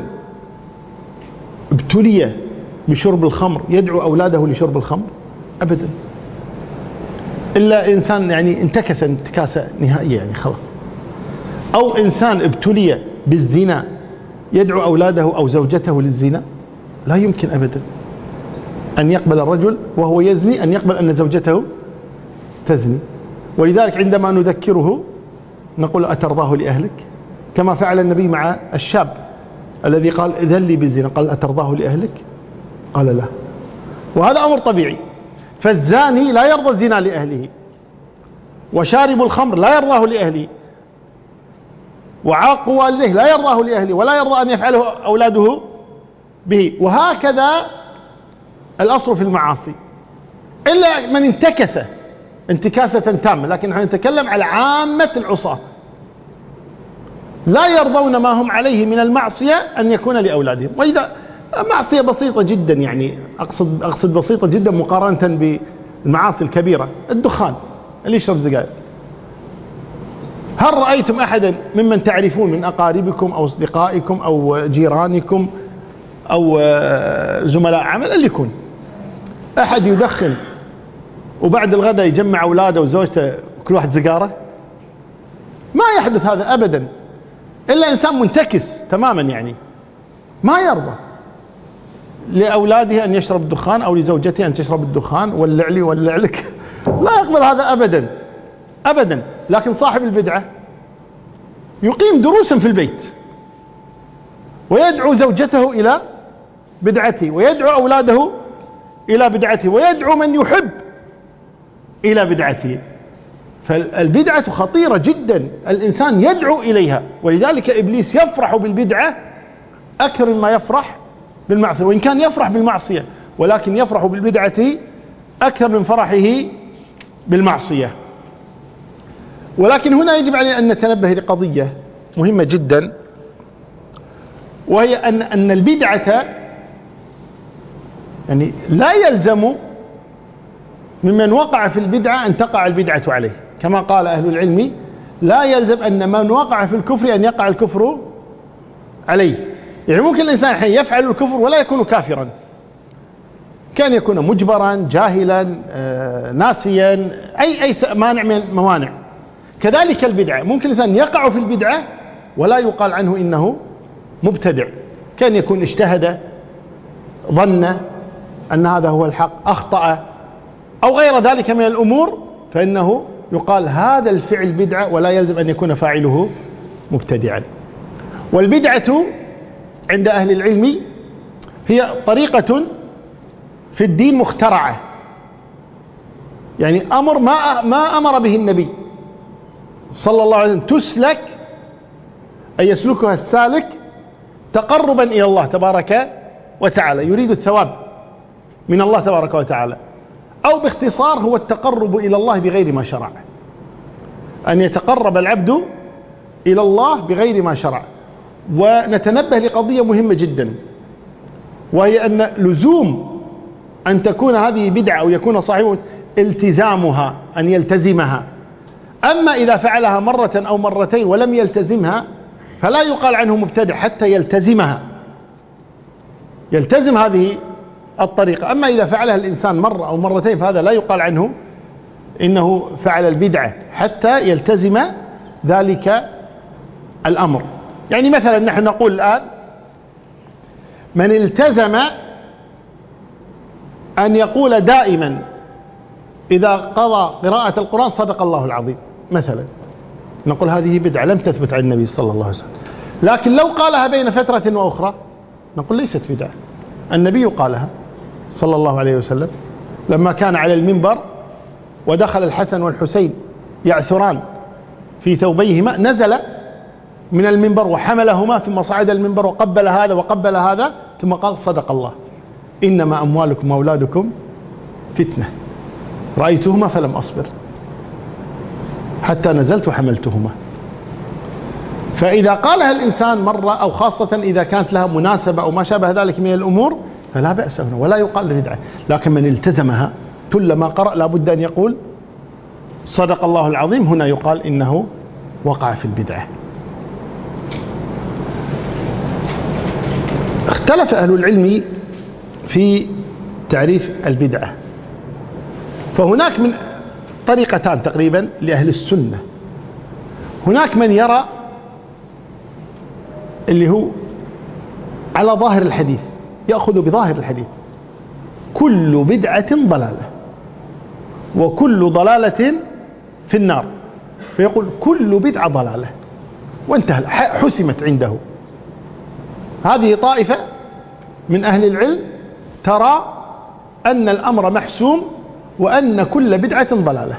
ابتلي بشرب الخمر يدعو أولاده لشرب الخمر؟ أبدا، إلا إنسان يعني انتكس انتكاسة نهائية يعني خلاص. أو إنسان ابتلي بالزنا يدعو أولاده أو زوجته للزنا؟ لا يمكن أبدا أن يقبل الرجل وهو يزني أن يقبل أن زوجته تزني. ولذلك عندما نذكره نقول أترضاه لأهلك؟ كما فعل النبي مع الشاب الذي قال إذن لي بالزنا، قال أترضاه لأهلك؟ قال لا. وهذا أمر طبيعي. فالزاني لا يرضى الزنا لأهله، وشارب الخمر لا يرضاه لأهله، وعاق والديه لا يرضاه لأهله، ولا يرضى أن يفعله أولاده به. وهكذا الأصل في المعاصي، إلا من انتكس انتكاسة تامة. لكن نحن نتكلم على عامة العصاة، لا يرضون ما هم عليه من المعصية أن يكون لأولادهم. وإذا معصية بسيطة جدا، يعني أقصد, أقصد بسيطة جدا مقارنة بالمعاصي الكبيرة، الدخان اللي يشرب سجاير. هل رأيتم أحدا ممن تعرفون من أقاربكم أو أصدقائكم أو جيرانكم أو زملاء عمل اللي يكون أحد يدخن وبعد الغداء يجمع أولاده وزوجته كل واحد سيجارة؟ ما يحدث هذا أبدا، إلا إنسان منتكس تماما، يعني ما يرضى لأولاده أن يشرب الدخان أو لزوجته أن تشرب الدخان، ولعلي ولعلك، لا يقبل هذا أبدا أبدا. لكن صاحب البدعة يقيم دروسا في البيت ويدعو زوجته إلى بدعته، ويدعو أولاده إلى بدعته، ويدعو من يحب إلى بدعته. فالبدعة خطيرة جدا، الإنسان يدعو إليها. ولذلك إبليس يفرح بالبدعة أكثر مما يفرح بالمعصية، وإن كان يفرح بالمعصية ولكن يفرح بالبدعة أكثر من فرحه بالمعصية. ولكن هنا يجب علينا أن نتنبه لقضية مهمة جدا، وهي أن أن البدعة يعني لا يلزم ممن وقع في البدعة أن تقع البدعة عليه، كما قال أهل العلم لا يلزم أن من وقع في الكفر أن يقع الكفر عليه. يعني ممكن الإنسان حين يفعل الكفر ولا يكون كافرا، كان يكون مجبرا، جاهلا، ناسيا، أي أي مانع من الموانع. كذلك البدعة، ممكن الإنسان يقع في البدعة ولا يقال عنه إنه مبتدع، كان يكون اجتهد، ظن أن هذا هو الحق، أخطأ أو غير ذلك من الأمور، فإنه يقال هذا الفعل بدعة ولا يلزم أن يكون فاعله مبتدعا. والبدعة عند أهل العلم هي طريقة في الدين مخترعة، يعني أمر ما ما أمر به النبي صلى الله عليه وسلم، تسلك أي يسلكها السالك تقربا إلى الله تبارك وتعالى، يريد الثواب من الله تبارك وتعالى، أو باختصار هو التقرب إلى الله بغير ما شرع، أن يتقرب العبد إلى الله بغير ما شرع. ونتنبه لقضية مهمة جدا، وهي أن لزوم أن تكون هذه بدعة أو يكون صاحبه التزامها، أن يلتزمها. أما إذا فعلها مرة أو مرتين ولم يلتزمها فلا يقال عنه مبتدع حتى يلتزمها، يلتزم هذه الطريقة. أما إذا فعلها الإنسان مرة أو مرتين فهذا لا يقال عنه إنه فعل البدعة حتى يلتزم ذلك الأمر. يعني مثلا نحن نقول الآن من التزم أن يقول دائما إذا قضى قراءة القرآن صدق الله العظيم مثلا، نقول هذه بدعة لم تثبت عن النبي صلى الله عليه وسلم. لكن لو قالها بين فترة وأخرى نقول ليست بدعة، النبي قالها صلى الله عليه وسلم لما كان على المنبر ودخل الحسن والحسين يعثران في ثوبيهما، نزل من المنبر وحملهما ثم صعد المنبر وقبل هذا وقبل هذا ثم قال صدق الله، إنما أموالكم وأولادكم فتنة. رأيتهما فلم أصبر حتى نزلت وحملتهما. فإذا قالها الإنسان مرة، أو خاصة إذا كانت لها مناسبة أو ما شابه ذلك من الأمور، فلا بأس هنا ولا يقال بدعة. لكن من التزمها كلما قرأ لابد أن يقول صدق الله العظيم، هنا يقال إنه وقع في البدعة. اختلف أهل العلم في تعريف البدعة، فهناك من طريقتان تقريبا لأهل السنة. هناك من يرى اللي هو على ظاهر الحديث، يأخذ بظاهر الحديث، كل بدعة ضلالة وكل ضلالة في النار، فيقول كل بدعة ضلالة وانتهى، حسمت عنده. هذه طائفة من أهل العلم ترى أن الأمر محسوم وأن كل بدعة ضلالة،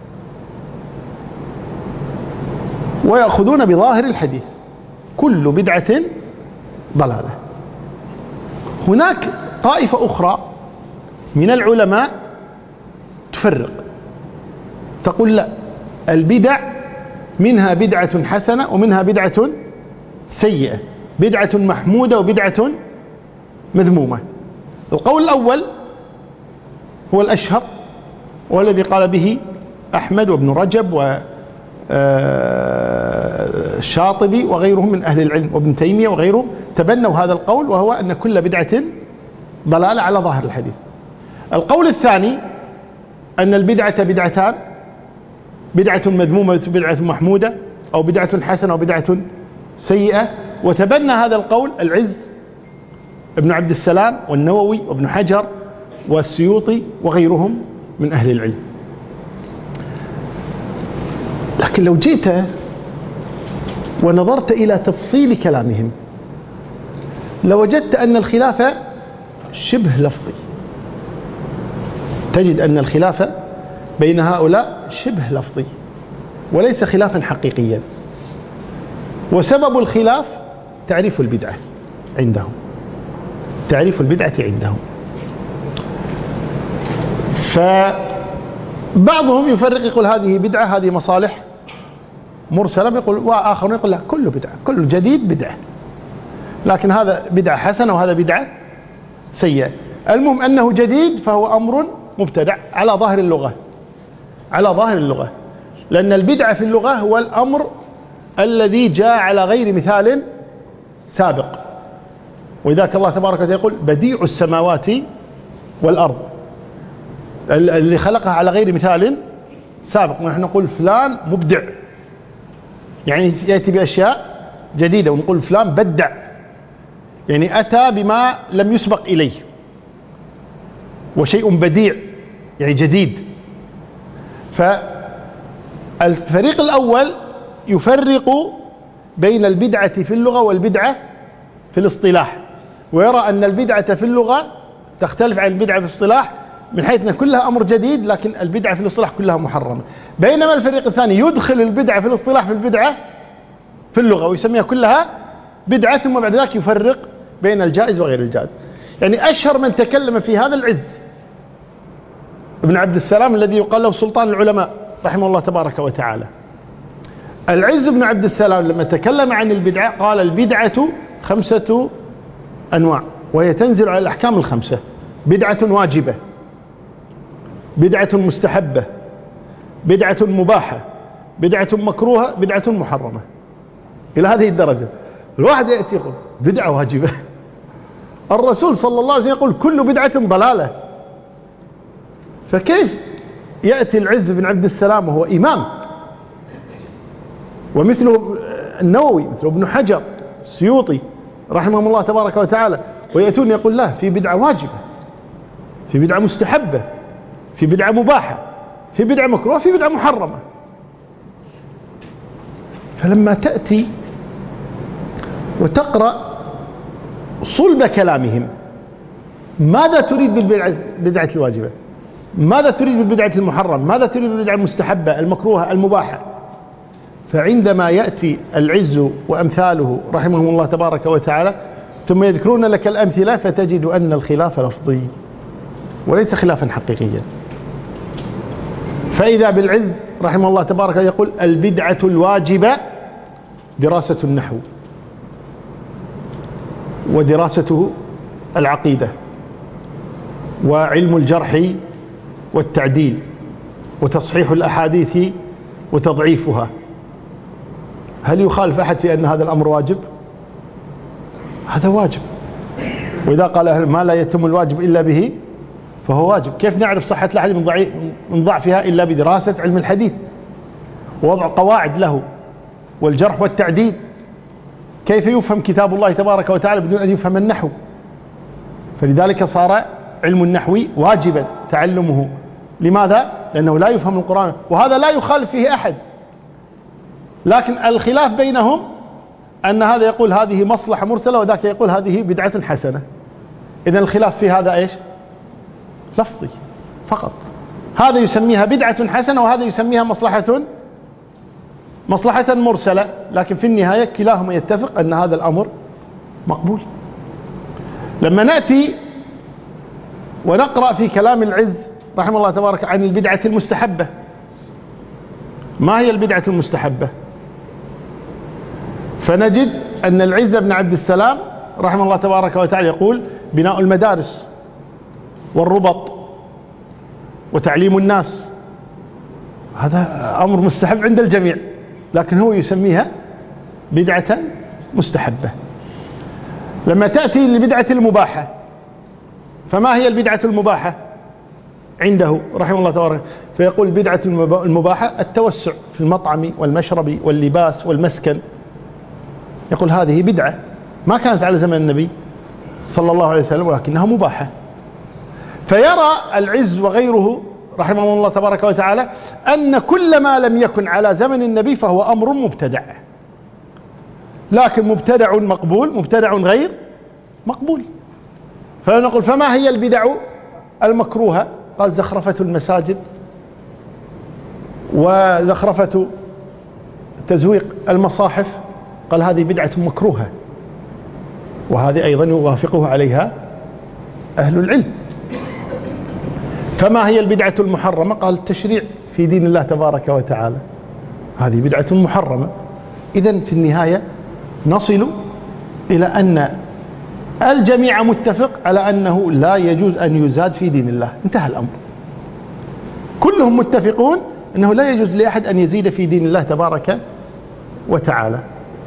ويأخذون بظاهر الحديث كل بدعة ضلالة. هناك طائفة أخرى من العلماء تفرق، تقول لا، البدع منها بدعة حسنة ومنها بدعة سيئة، بدعة محمودة وبدعة مذمومة. القول الأول هو الأشهر والذي قال به أحمد وابن رجب والشاطبي وغيرهم من أهل العلم، وابن تيمية وغيره تبنوا هذا القول، وهو أن كل بدعة ضلالة على ظاهر الحديث. القول الثاني أن البدعة بدعتان، بدعة مذمومة وبدعة محمودة، أو بدعة حسنة وبدعة سيئة، وتبنى هذا القول العز ابن عبد السلام والنووي وابن حجر والسيوطي وغيرهم من أهل العلم. لكن لو جئت ونظرت إلى تفصيل كلامهم لوجدت أن الخلاف شبه لفظي، تجد أن الخلاف بين هؤلاء شبه لفظي وليس خلافا حقيقيا. وسبب الخلاف تعريف البدعة عندهم، تعريف البدعة عندهم. فبعضهم يفرق، يقول هذه بدعة، هذه مصالح مرسلة، يقول، وآخر يقول لا، كل بدعة، كل جديد بدعة، لكن هذا بدعة حسنة وهذا بدعة سيئة. المهم أنه جديد فهو أمر مبتدع على ظاهر اللغة، على ظاهر اللغة، لأن البدعة في اللغة هو الأمر الذي جاء على غير مثال سابق. وذاك الله تبارك وتعالى يقول بديع السماوات والأرض، اللي خلقها على غير مثال سابق. ونحن نقول فلان مبدع، يعني يأتي بأشياء جديدة، ونقول فلان بدع، يعني أتى بما لم يسبق إليه، وشيء بديع يعني جديد. فالفريق الأول يفرق بين البدعة في اللغة والبدعة في الاصطلاح، ويرى أن البدعة في اللغة تختلف عن البدعة في الاصطلاح من حيث أن كلها أمر جديد، لكن البدعة في الاصطلاح كلها محرمة. بينما الفريق الثاني يدخل البدعة في الاصطلاح في البدعة في اللغة ويسميها كلها بدعة، ثم بعد ذلك يفرق بين الجائز وغير الجائز. يعني أشهر من تكلم في هذا العز ابن عبد السلام الذي يقال له سلطان العلماء رحمه الله تبارك وتعالى. العز بن عبد السلام لما تكلم عن البدعة قال البدعة خمسة أنواع، وهي تنزل على الأحكام الخمسة: بدعة واجبة، بدعة مستحبة، بدعة مباحة، بدعة مكروهة، بدعة محرمة. إلى هذه الدرجة. الواحد يأتي يقول بدعة واجبة، الرسول صلى الله عليه وسلم يقول كل بدعة ضلالة، فكيف يأتي العز بن عبد السلام وهو إمام، ومثله النووي، مثله ابن حجر، السيوطي رحمهم الله تبارك وتعالى، ويأتون يقول لا، في بدعة واجبة، في بدعة مستحبة، في بدعة مباحة، في بدعة مكروهة، في بدعة محرمة. فلما تأتي وتقرأ صلب كلامهم ماذا تريد بالبدعة الواجبة؟ ماذا تريد بالبدعة المحرم؟ ماذا تريد بالبدعة المستحبة المكروهة المباحة؟ فعندما يأتي العز وأمثاله رحمهم الله تبارك وتعالى ثم يذكرون لك الأمثلة فتجد أن الخلاف لفظي وليس خلافا حقيقيا. فإذا بالعز رحمه الله تبارك يقول البدعة الواجبة دراسة النحو ودراسته العقيدة وعلم الجرح والتعديل وتصحيح الأحاديث وتضعيفها. هل يخالف أحد في أن هذا الأمر واجب؟ هذا واجب. وإذا قال ما لا يتم الواجب إلا به فهو واجب. كيف نعرف صحة الأحاديث من ضعفها إلا بدراسة علم الحديث ووضع قواعد له والجرح والتعديل؟ كيف يفهم كتاب الله تبارك وتعالى بدون أن يفهم النحو؟ فلذلك صار علم النحو واجبا تعلمه. لماذا؟ لأنه لا يفهم القرآن، وهذا لا يخالف فيه أحد، لكن الخلاف بينهم أن هذا يقول هذه مصلحة مرسلة وذاك يقول هذه بدعة حسنة. إذن الخلاف في هذا إيش؟ لفظي فقط. هذا يسميها بدعة حسنة وهذا يسميها مصلحة مصلحة مرسلة، لكن في النهاية كلاهما يتفق أن هذا الأمر مقبول. لما نأتي ونقرأ في كلام العز رحمه الله تبارك عن البدعة المستحبة، ما هي البدعة المستحبة؟ فنجد أن العز بن عبد السلام رحمه الله تبارك وتعالى يقول بناء المدارس والربط وتعليم الناس، هذا أمر مستحب عند الجميع، لكن هو يسميها بدعة مستحبة. لما تأتي للبدعة المباحة، فما هي البدعة المباحة عنده رحمه الله تبارك؟ فيقول البدعة المباحة التوسع في المطعم والمشرب واللباس والمسكن، يقول هذه بدعة ما كانت على زمن النبي صلى الله عليه وسلم ولكنها مباحة. فيرى العز وغيره رحمه الله تبارك وتعالى أن كل ما لم يكن على زمن النبي فهو أمر مبتدع، لكن مبتدع مقبول مبتدع غير مقبول. فنقول فما هي البدع المكروهة؟ قال زخرفة المساجد وزخرفة تزويق المصاحف، قال هذه بدعة مكروهة، وهذه أيضا يوافقه عليها أهل العلم. فما هي البدعة المحرمة؟ قال التشريع في دين الله تبارك وتعالى، هذه بدعة محرمة. إذن في النهاية نصل إلى أن الجميع متفق على أنه لا يجوز أن يزاد في دين الله، انتهى الأمر. كلهم متفقون أنه لا يجوز لأحد أن يزيد في دين الله تبارك وتعالى.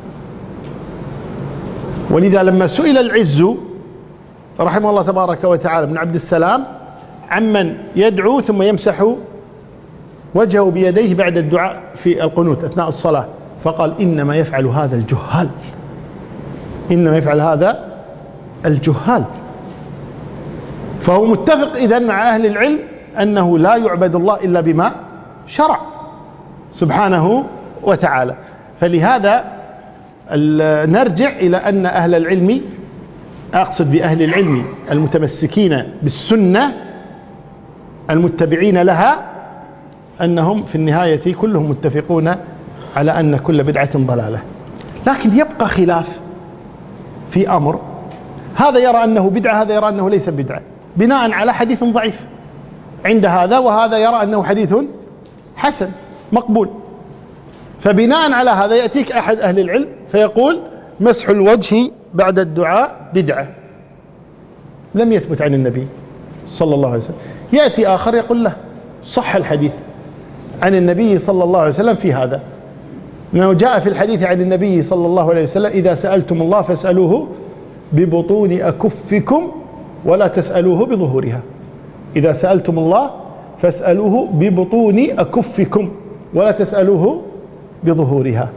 ولذا لما سئل العز رحمه الله تبارك وتعالى بن عبد السلام عمن يدعو ثم يمسح وجهه بيديه بعد الدعاء في القنوت أثناء الصلاة، فقال إنما يفعل هذا الجهال، إنما يفعل هذا الجهال. فهو متفق إذن مع أهل العلم أنه لا يعبد الله إلا بما شرع سبحانه وتعالى. فلهذا نرجع إلى أن أهل العلم، أقصد بأهل العلم المتمسكين بالسنة المتبعين لها، أنهم في النهاية كلهم متفقون على أن كل بدعة ضلالة. لكن يبقى خلاف في أمر، هذا يرى أنه بدعة هذا يرى أنه ليس بدعة، بناء على حديث ضعيف عند هذا، وهذا يرى أنه حديث حسن مقبول. فبناء على هذا يأتيك أحد أهل العلم فيقول مسح الوجه بعد الدعاء بدعة، لم يثبت عن النبي صلى الله عليه وسلم. يأتي آخر يقول له صح الحديث عن النبي صلى الله عليه وسلم في هذا، لأنه جاء في الحديث عن النبي صلى الله عليه وسلم إذا سألتم الله فاسألوه ببطون أكفكم ولا تسألوه بظهورها. إذا سألتم الله فاسألوه ببطون أكفكم ولا تسألوه بظهورها.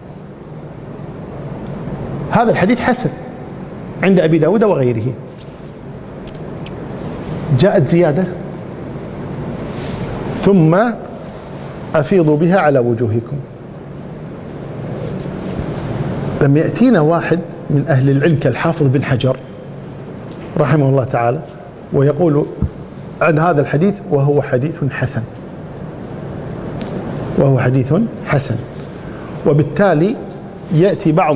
هذا الحديث حسن عند أبي داود وغيره. جاءت زيادة ثم أفيضوا بها على وجوهكم. لما يأتينا واحد من أهل العلم كالحافظ بن حجر رحمه الله تعالى ويقول عن هذا الحديث وهو حديث حسن، وهو حديث حسن، وبالتالي يأتي بعض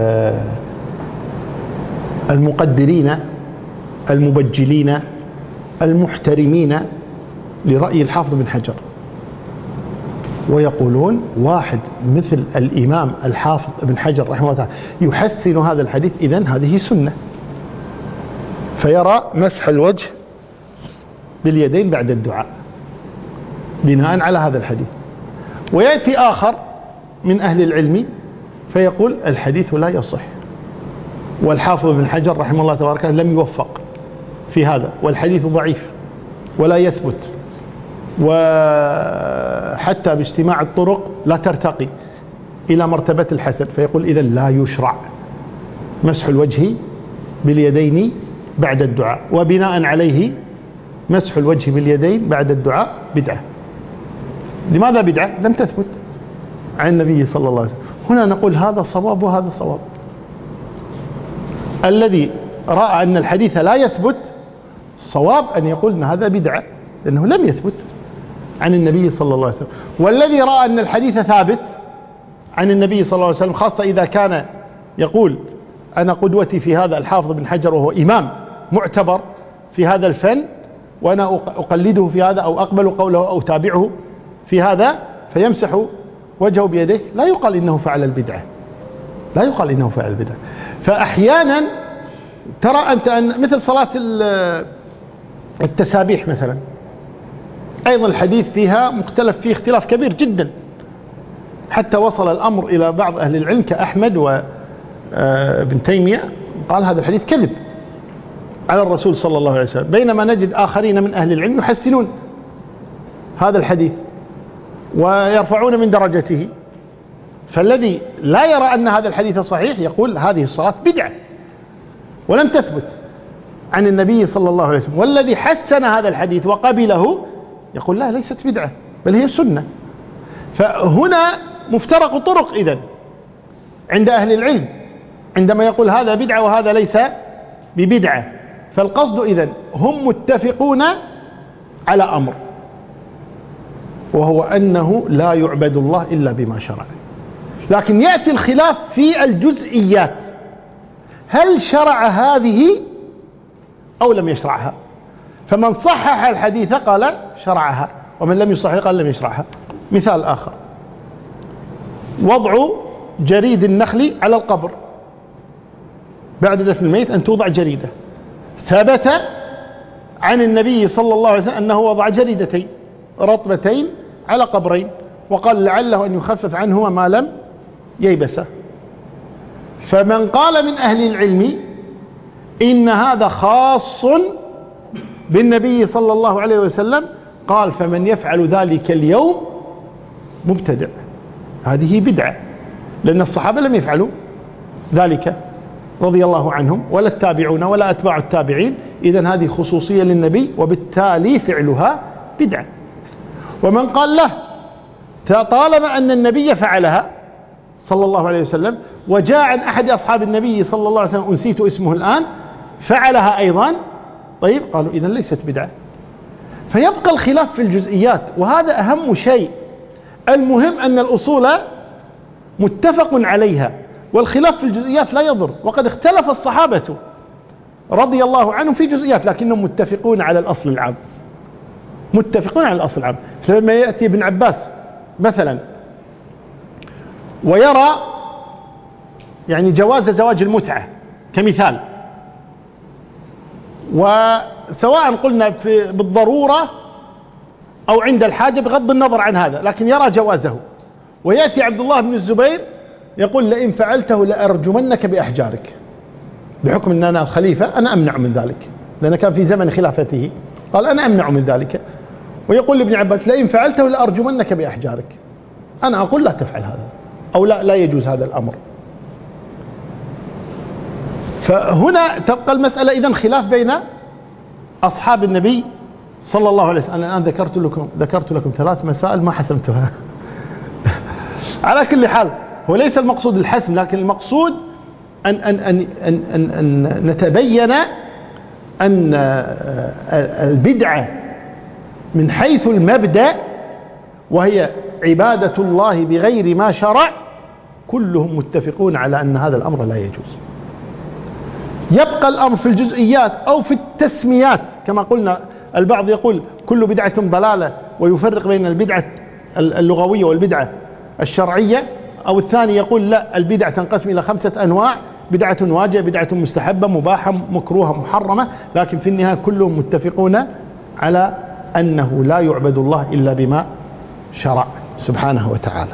المقدرين المبجلين المحترمين لرأي الحافظ بن حجر، ويقولون واحد مثل الإمام الحافظ بن حجر رحمه الله تعالى يحسن هذا الحديث، إذن هذه سنة، فيرى مسح الوجه باليدين بعد الدعاء بناء على هذا الحديث. ويأتي آخر من أهل العلم فيقول الحديث لا يصح، والحافظ بن حجر رحمه الله تبارك لم يوفق في هذا، والحديث ضعيف ولا يثبت، وحتى باجتماع الطرق لا ترتقي إلى مرتبة الحسن، فيقول إذن لا يشرع مسح الوجه باليدين بعد الدعاء، وبناء عليه مسح الوجه باليدين بعد الدعاء بدعة. لماذا بدعة؟ لم تثبت عن النبي صلى الله عليه وسلم. هنا نقول هذا صواب وهذا صواب. الذي رأى أن الحديث لا يثبت صواب أن يقول أن هذا بدعة لأنه لم يثبت عن النبي صلى الله عليه وسلم، والذي رأى أن الحديث ثابت عن النبي صلى الله عليه وسلم، خاصة إذا كان يقول أنا قدوتي في هذا الحافظ بن حجر وهو إمام معتبر في هذا الفن، وأنا أقلده في هذا أو أقبل قوله أو تابعه في هذا، فيمسح وجهه بيديه، لا يقال إنه فعل البدعة، لا يقال إنه فعل البدعة. فأحيانا ترى أنت أن مثل صلاة التسابيح مثلا، أيضا الحديث فيها مختلف فيه اختلاف كبير جدا، حتى وصل الأمر إلى بعض أهل العلم كأحمد وابن تيمية قال هذا الحديث كذب على الرسول صلى الله عليه وسلم، بينما نجد آخرين من أهل العلم يحسنون هذا الحديث ويرفعون من درجته. فالذي لا يرى أن هذا الحديث صحيح يقول هذه الصلاة بدعة ولم تثبت عن النبي صلى الله عليه وسلم، والذي حسن هذا الحديث وقبله يقول لا ليست بدعة بل هي سنة. فهنا مفترق طرق إذن عند أهل العلم عندما يقول هذا بدعة وهذا ليس ببدعة. فالقصد إذن هم متفقون على أمر، وهو أنه لا يعبد الله إلا بما شرع، لكن يأتي الخلاف في الجزئيات، هل شرع هذه أو لم يشرعها؟ فمن صحح الحديث قال شرعها، ومن لم يصحح قال لم يشرعها. مثال آخر، وضع جريد النخل على القبر بعد دفن الميت، أن توضع جريدة، ثبت عن النبي صلى الله عليه وسلم أنه وضع جريدتين رطبتين على قبرين، وقال لعله أن يخفف عنهما ما لم ييبسه. فمن قال من أهل العلم إن هذا خاص بالنبي صلى الله عليه وسلم قال فمن يفعل ذلك اليوم مبتدع، هذه بدعة، لأن الصحابة لم يفعلوا ذلك رضي الله عنهم ولا التابعون ولا أتباع التابعين، إذن هذه خصوصية للنبي وبالتالي فعلها بدعة. ومن قال له طالما أن النبي فعلها صلى الله عليه وسلم وجاء عن أحد أصحاب النبي صلى الله عليه وسلم أنسيت اسمه الآن فعلها أيضا، طيب قالوا إذن ليست بدعة. فيبقى الخلاف في الجزئيات، وهذا أهم شيء. المهم أن الأصول متفق عليها، والخلاف في الجزئيات لا يضر. وقد اختلف الصحابة رضي الله عنهم في جزئيات لكنهم متفقون على الأصل العام، متفقون على الأصل العام. فلما يأتي ابن عباس مثلا ويرى يعني جواز زواج المتعة كمثال، وسواء قلنا في بالضرورة أو عند الحاجة بغض النظر عن هذا، لكن يرى جوازه، ويأتي عبد الله بن الزبير يقول لئن فعلته لأرجمنك بأحجارك، بحكم أن أنا الخليفة أنا أمنع من ذلك، لأن كان في زمن خلافته قال أنا أمنع من ذلك. ويقول لابن عباس لئن فعلته لأرجمنك بأحجارك، أنا أقول لا تفعل هذا أو لا لا يجوز هذا الأمر. فهنا تبقى المسألة إذن خلاف بين أصحاب النبي صلى الله عليه وسلم. أنا الآن ذكرت لكم ذكرت لكم ثلاث مسائل ما حسمتها على كل حال هو ليس المقصود الحسم، لكن المقصود أن أن أن أن, أن, أن نتبين أن البدعة من حيث المبدأ وهي عبادة الله بغير ما شرع كلهم متفقون على أن هذا الأمر لا يجوز. يبقى الأمر في الجزئيات أو في التسميات كما قلنا البعض يقول كل بدعة ضلالة ويفرق بين البدعة اللغوية والبدعة الشرعية، أو الثاني يقول لا، البدعة تنقسم إلى خمسة أنواع: بدعة واجبة، بدعة مستحبة، مباحة، مكروهة، محرمة، لكن في النهاية كلهم متفقون على أنه لا يعبد الله إلا بما شرع سبحانه وتعالى.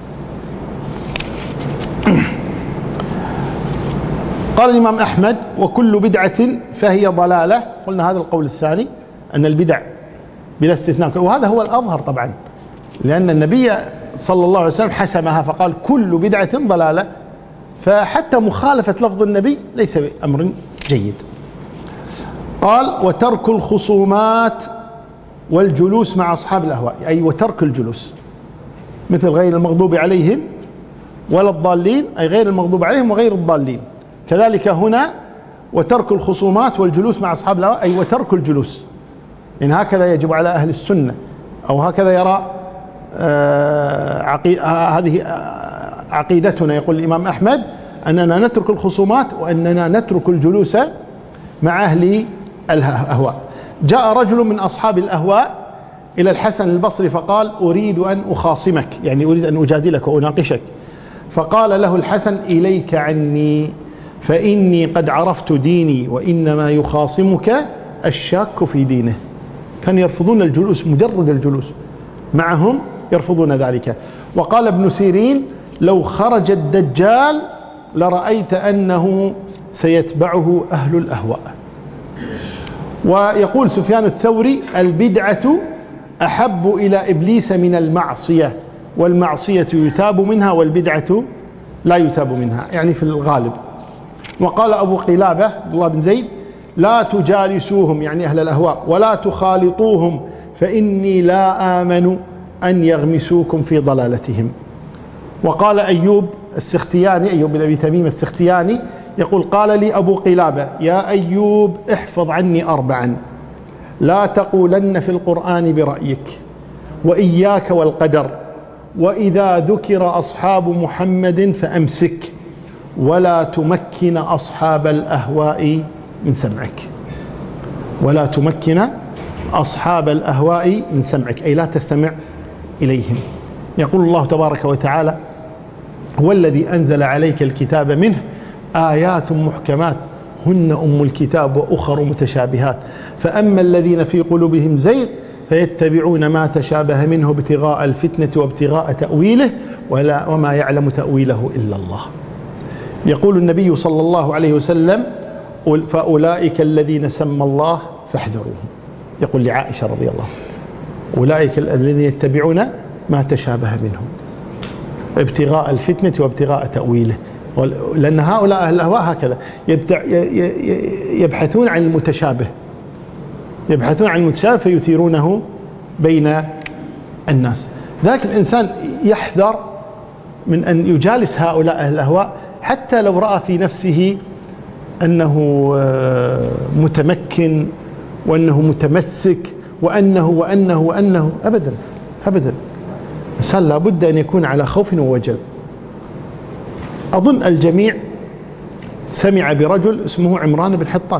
قال الإمام أحمد: وكل بدعة فهي ضلالة. قلنا هذا القول الثاني، أن البدع بلا استثناء، وهذا هو الأظهر طبعا، لأن النبي صلى الله عليه وسلم حسمها فقال كل بدعة ضلالة، فحتى مخالفة لفظ النبي ليس بأمر جيد. قال: وترك الخصومات والجلوس مع أصحاب الأهواء، أي وترك الجلوس، مثل غير المغضوب عليهم ولا الضالين، أي غير المغضوب عليهم وغير الضالين. كذلك هنا وترك الخصومات والجلوس مع أصحاب الأهواء، أي وترك الجلوس، إن هكذا يجب على أهل السنة، أو هكذا يرى آه عقي... آه هذه آه عقيدتنا. يقول الإمام أحمد أننا نترك الخصومات وأننا نترك الجلوس مع أهل الأهواء. جاء رجل من أصحاب الأهواء إلى الحسن البصري فقال: أريد أن أخاصمك، يعني أريد أن أجادلك وأناقشك. فقال له الحسن: إليك عني، فإني قد عرفت ديني، وإنما يخاصمك الشاك في دينه. كانوا يرفضون الجلوس، مجرد الجلوس معهم يرفضون ذلك. وقال ابن سيرين: لو خرج الدجال لرأيت أنه سيتبعه أهل الأهواء. ويقول سفيان الثوري: البدعة أحب إلى إبليس من المعصية، والمعصية يتاب منها والبدعة لا يتاب منها، يعني في الغالب. وقال أبو قلابة عبد الله بن زيد: لا تجالسوهم، يعني أهل الأهواء، ولا تخالطوهم، فإني لا آمن أن يغمسوكم في ضلالتهم. وقال أيوب السختياني، أيوب بن أبي تميم السختياني، يقول: قال لي أبو قلابة: يا أيوب احفظ عني أربعا، لا تقولن في القرآن برأيك، وإياك والقدر، وإذا ذكر أصحاب محمد فأمسك، ولا تمكن أصحاب الأهواء من سمعك. ولا تمكن أصحاب الأهواء من سمعك، أي لا تستمع إليهم. يقول الله تبارك وتعالى: هو الذي أنزل عليك الكتاب منه آيات محكمات هن أم الكتاب وأخر متشابهات، فأما الذين في قلوبهم زيغ فيتبعون ما تشابه منه ابتغاء الفتنة وابتغاء تأويله ولا وما يعلم تأويله إلا الله. يقول النبي صلى الله عليه وسلم: فأولئك الذين سمى الله فاحذروهم. يقول لعائشة رضي الله: أولئك الذين يتبعون ما تشابه منه ابتغاء الفتنة وابتغاء تأويله، لأن هؤلاء أهل الأهواء هكذا يبحثون عن المتشابه، يبحثون عن المتشابه فيثيرونه بين الناس. ذاك الإنسان يحذر من أن يجالس هؤلاء أهل الأهواء، حتى لو رأى في نفسه أنه متمكن وأنه متمسك وأنه وأنه وأنه أبدا أبدا. الإنسان لابد أن يكون على خوف ووجل. أظن الجميع سمع برجل اسمه عمران بن حطان.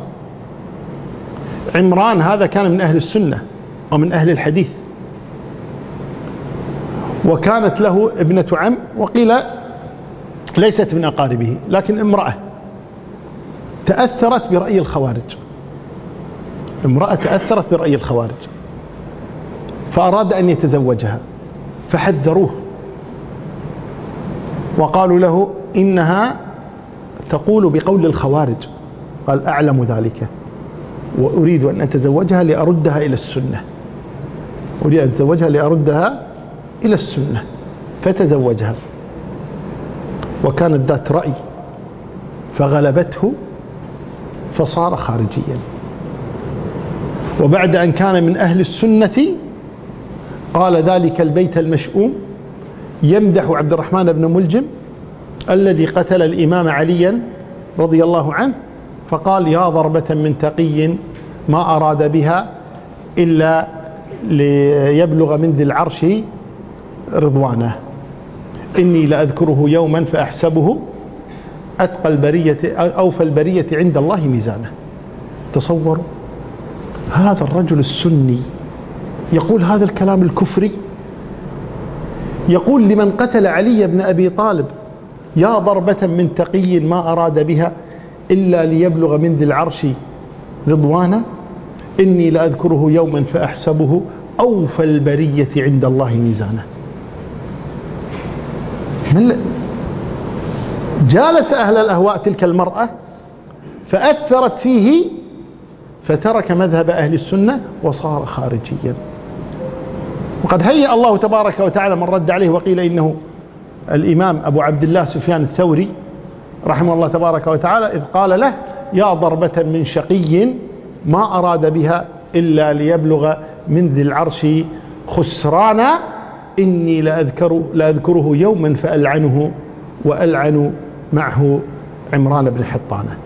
عمران هذا كان من أهل السنة ومن أهل الحديث، وكانت له ابنة عم، وقيل ليست من أقاربه، لكن امرأة تأثرت برأي الخوارج، امرأة تأثرت برأي الخوارج فأراد أن يتزوجها، فحذروه وقالوا له إنها تقول بقول الخوارج. قال: أعلم ذلك، وأريد أن أتزوجها لأردها إلى السنة، أريد أن أتزوجها لأردها إلى السنة، فتزوجها، وكانت ذات رأي فغلبته فصار خارجيا. وبعد أن كان من أهل السنة قال ذلك البيت المشؤوم يمدح عبد الرحمن بن ملجم الذي قتل الإمام عليا رضي الله عنه، فقال: يا ضربة من تقي ما أراد بها إلا ليبلغ من ذي العرش رضوانه، إني لأذكره يوما فأحسبه أتقى البرية أوفى البرية عند الله ميزانه. تصوروا هذا الرجل السني يقول هذا الكلام الكفري، يقول لمن قتل علي بن أبي طالب: يا ضربة من تقي ما أراد بها إلا ليبلغ من ذي العرش رضوانا، إني لأذكره يوما فأحسبه أوفى البرية عند الله ميزانا. جالس أهل الأهواء تلك المرأة فأثرت فيه، فترك مذهب أهل السنة وصار خارجيا. وقد هيأ الله تبارك وتعالى من رد عليه وقيل إنه الإمام أبو عبد الله سفيان الثوري رحمه الله تبارك وتعالى، إذ قال له: يا ضربة من شقي ما أراد بها إلا ليبلغ من ذي العرش خسرانا، إني لأذكر لأذكره يوما فألعنه وألعن معه عمران بن حطانة.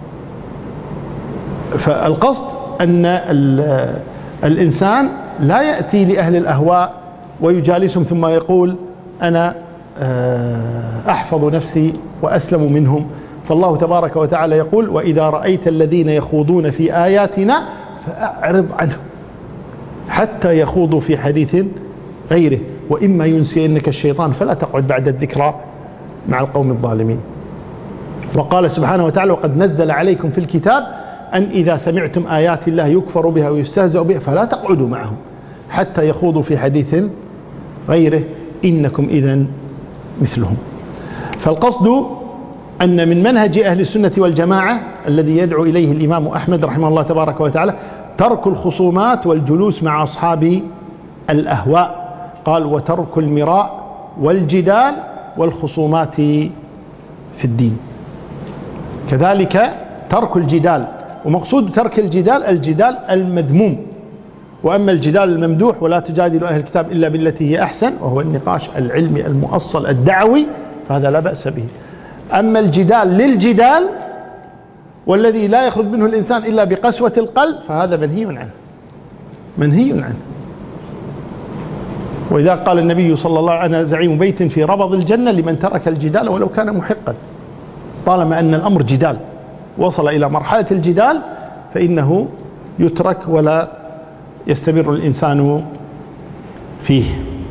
فالقصد أن الإنسان لا يأتي لأهل الأهواء ويجالسهم ثم يقول: أنا أحفظ نفسي وأسلم منهم. فالله تبارك وتعالى يقول: وإذا رأيت الذين يخوضون في آياتنا فأعرض عنهم حتى يخوضوا في حديث غيره، وإما ينسينك الشيطان فلا تقعد بعد الذكرى مع القوم الظالمين. وقال سبحانه وتعالى: وقد نزل عليكم في الكتاب أن إذا سمعتم آيات الله يكفر بها ويستهزأ بها فلا تقعدوا معهم حتى يخوضوا في حديث غيره إنكم إذن مثلهم. فالقصد أن من منهج أهل السنة والجماعة الذي يدعو إليه الإمام أحمد رحمه الله تبارك وتعالى ترك الخصومات والجلوس مع أصحاب الأهواء. قال: وترك المراء والجدال والخصومات في الدين. كذلك ترك الجدال، ومقصود ترك الجدال الجدال المذموم، وأما الجدال الممدوح: ولا تجادلوا أهل الكتاب إلا بالتي هي أحسن، وهو النقاش العلمي المؤصل الدعوي، فهذا لا بأس به. أما الجدال للجدال والذي لا يخرج منه الإنسان إلا بقسوة القلب فهذا منهي عنه منهي عنه. وإذا قال النبي صلى الله عليه وسلم: أنا زعيم بيت في ربض الجنة لمن ترك الجدال ولو كان محقا. طالما أن الأمر جدال وصل إلى مرحلة الجدال فإنه يترك ولا يستمر الإنسان فيه.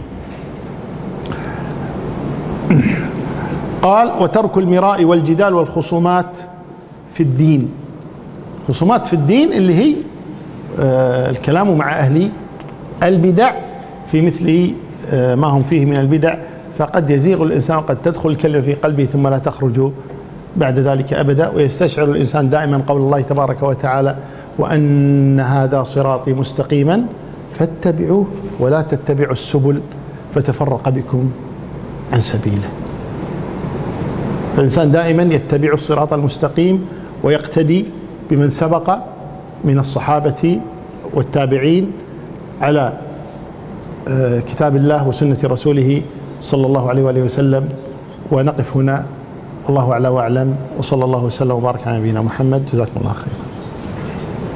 قال: وترك المراء والجدال والخصومات في الدين. خصومات في الدين اللي هي الكلام مع أهل البدع في مثل ما هم فيه من البدع، فقد يزيغ الإنسان وقد تدخل الكلمة في قلبه ثم لا تخرج بعد ذلك أبدا. ويستشعر الإنسان دائما قول الله تبارك وتعالى: وأن هذا صراطي مستقيما فاتبعوه ولا تتبعوا السبل فتفرق بكم عن سبيله. فالإنسان دائما يتبع الصراط المستقيم ويقتدي بمن سبق من الصحابة والتابعين على كتاب الله وسنة رسوله صلى الله عليه وآله وسلم. ونقف هنا، الله أعلى وأعلم، وصلى الله وسلم وبارك على نبينا محمد. جزاكم الله خير.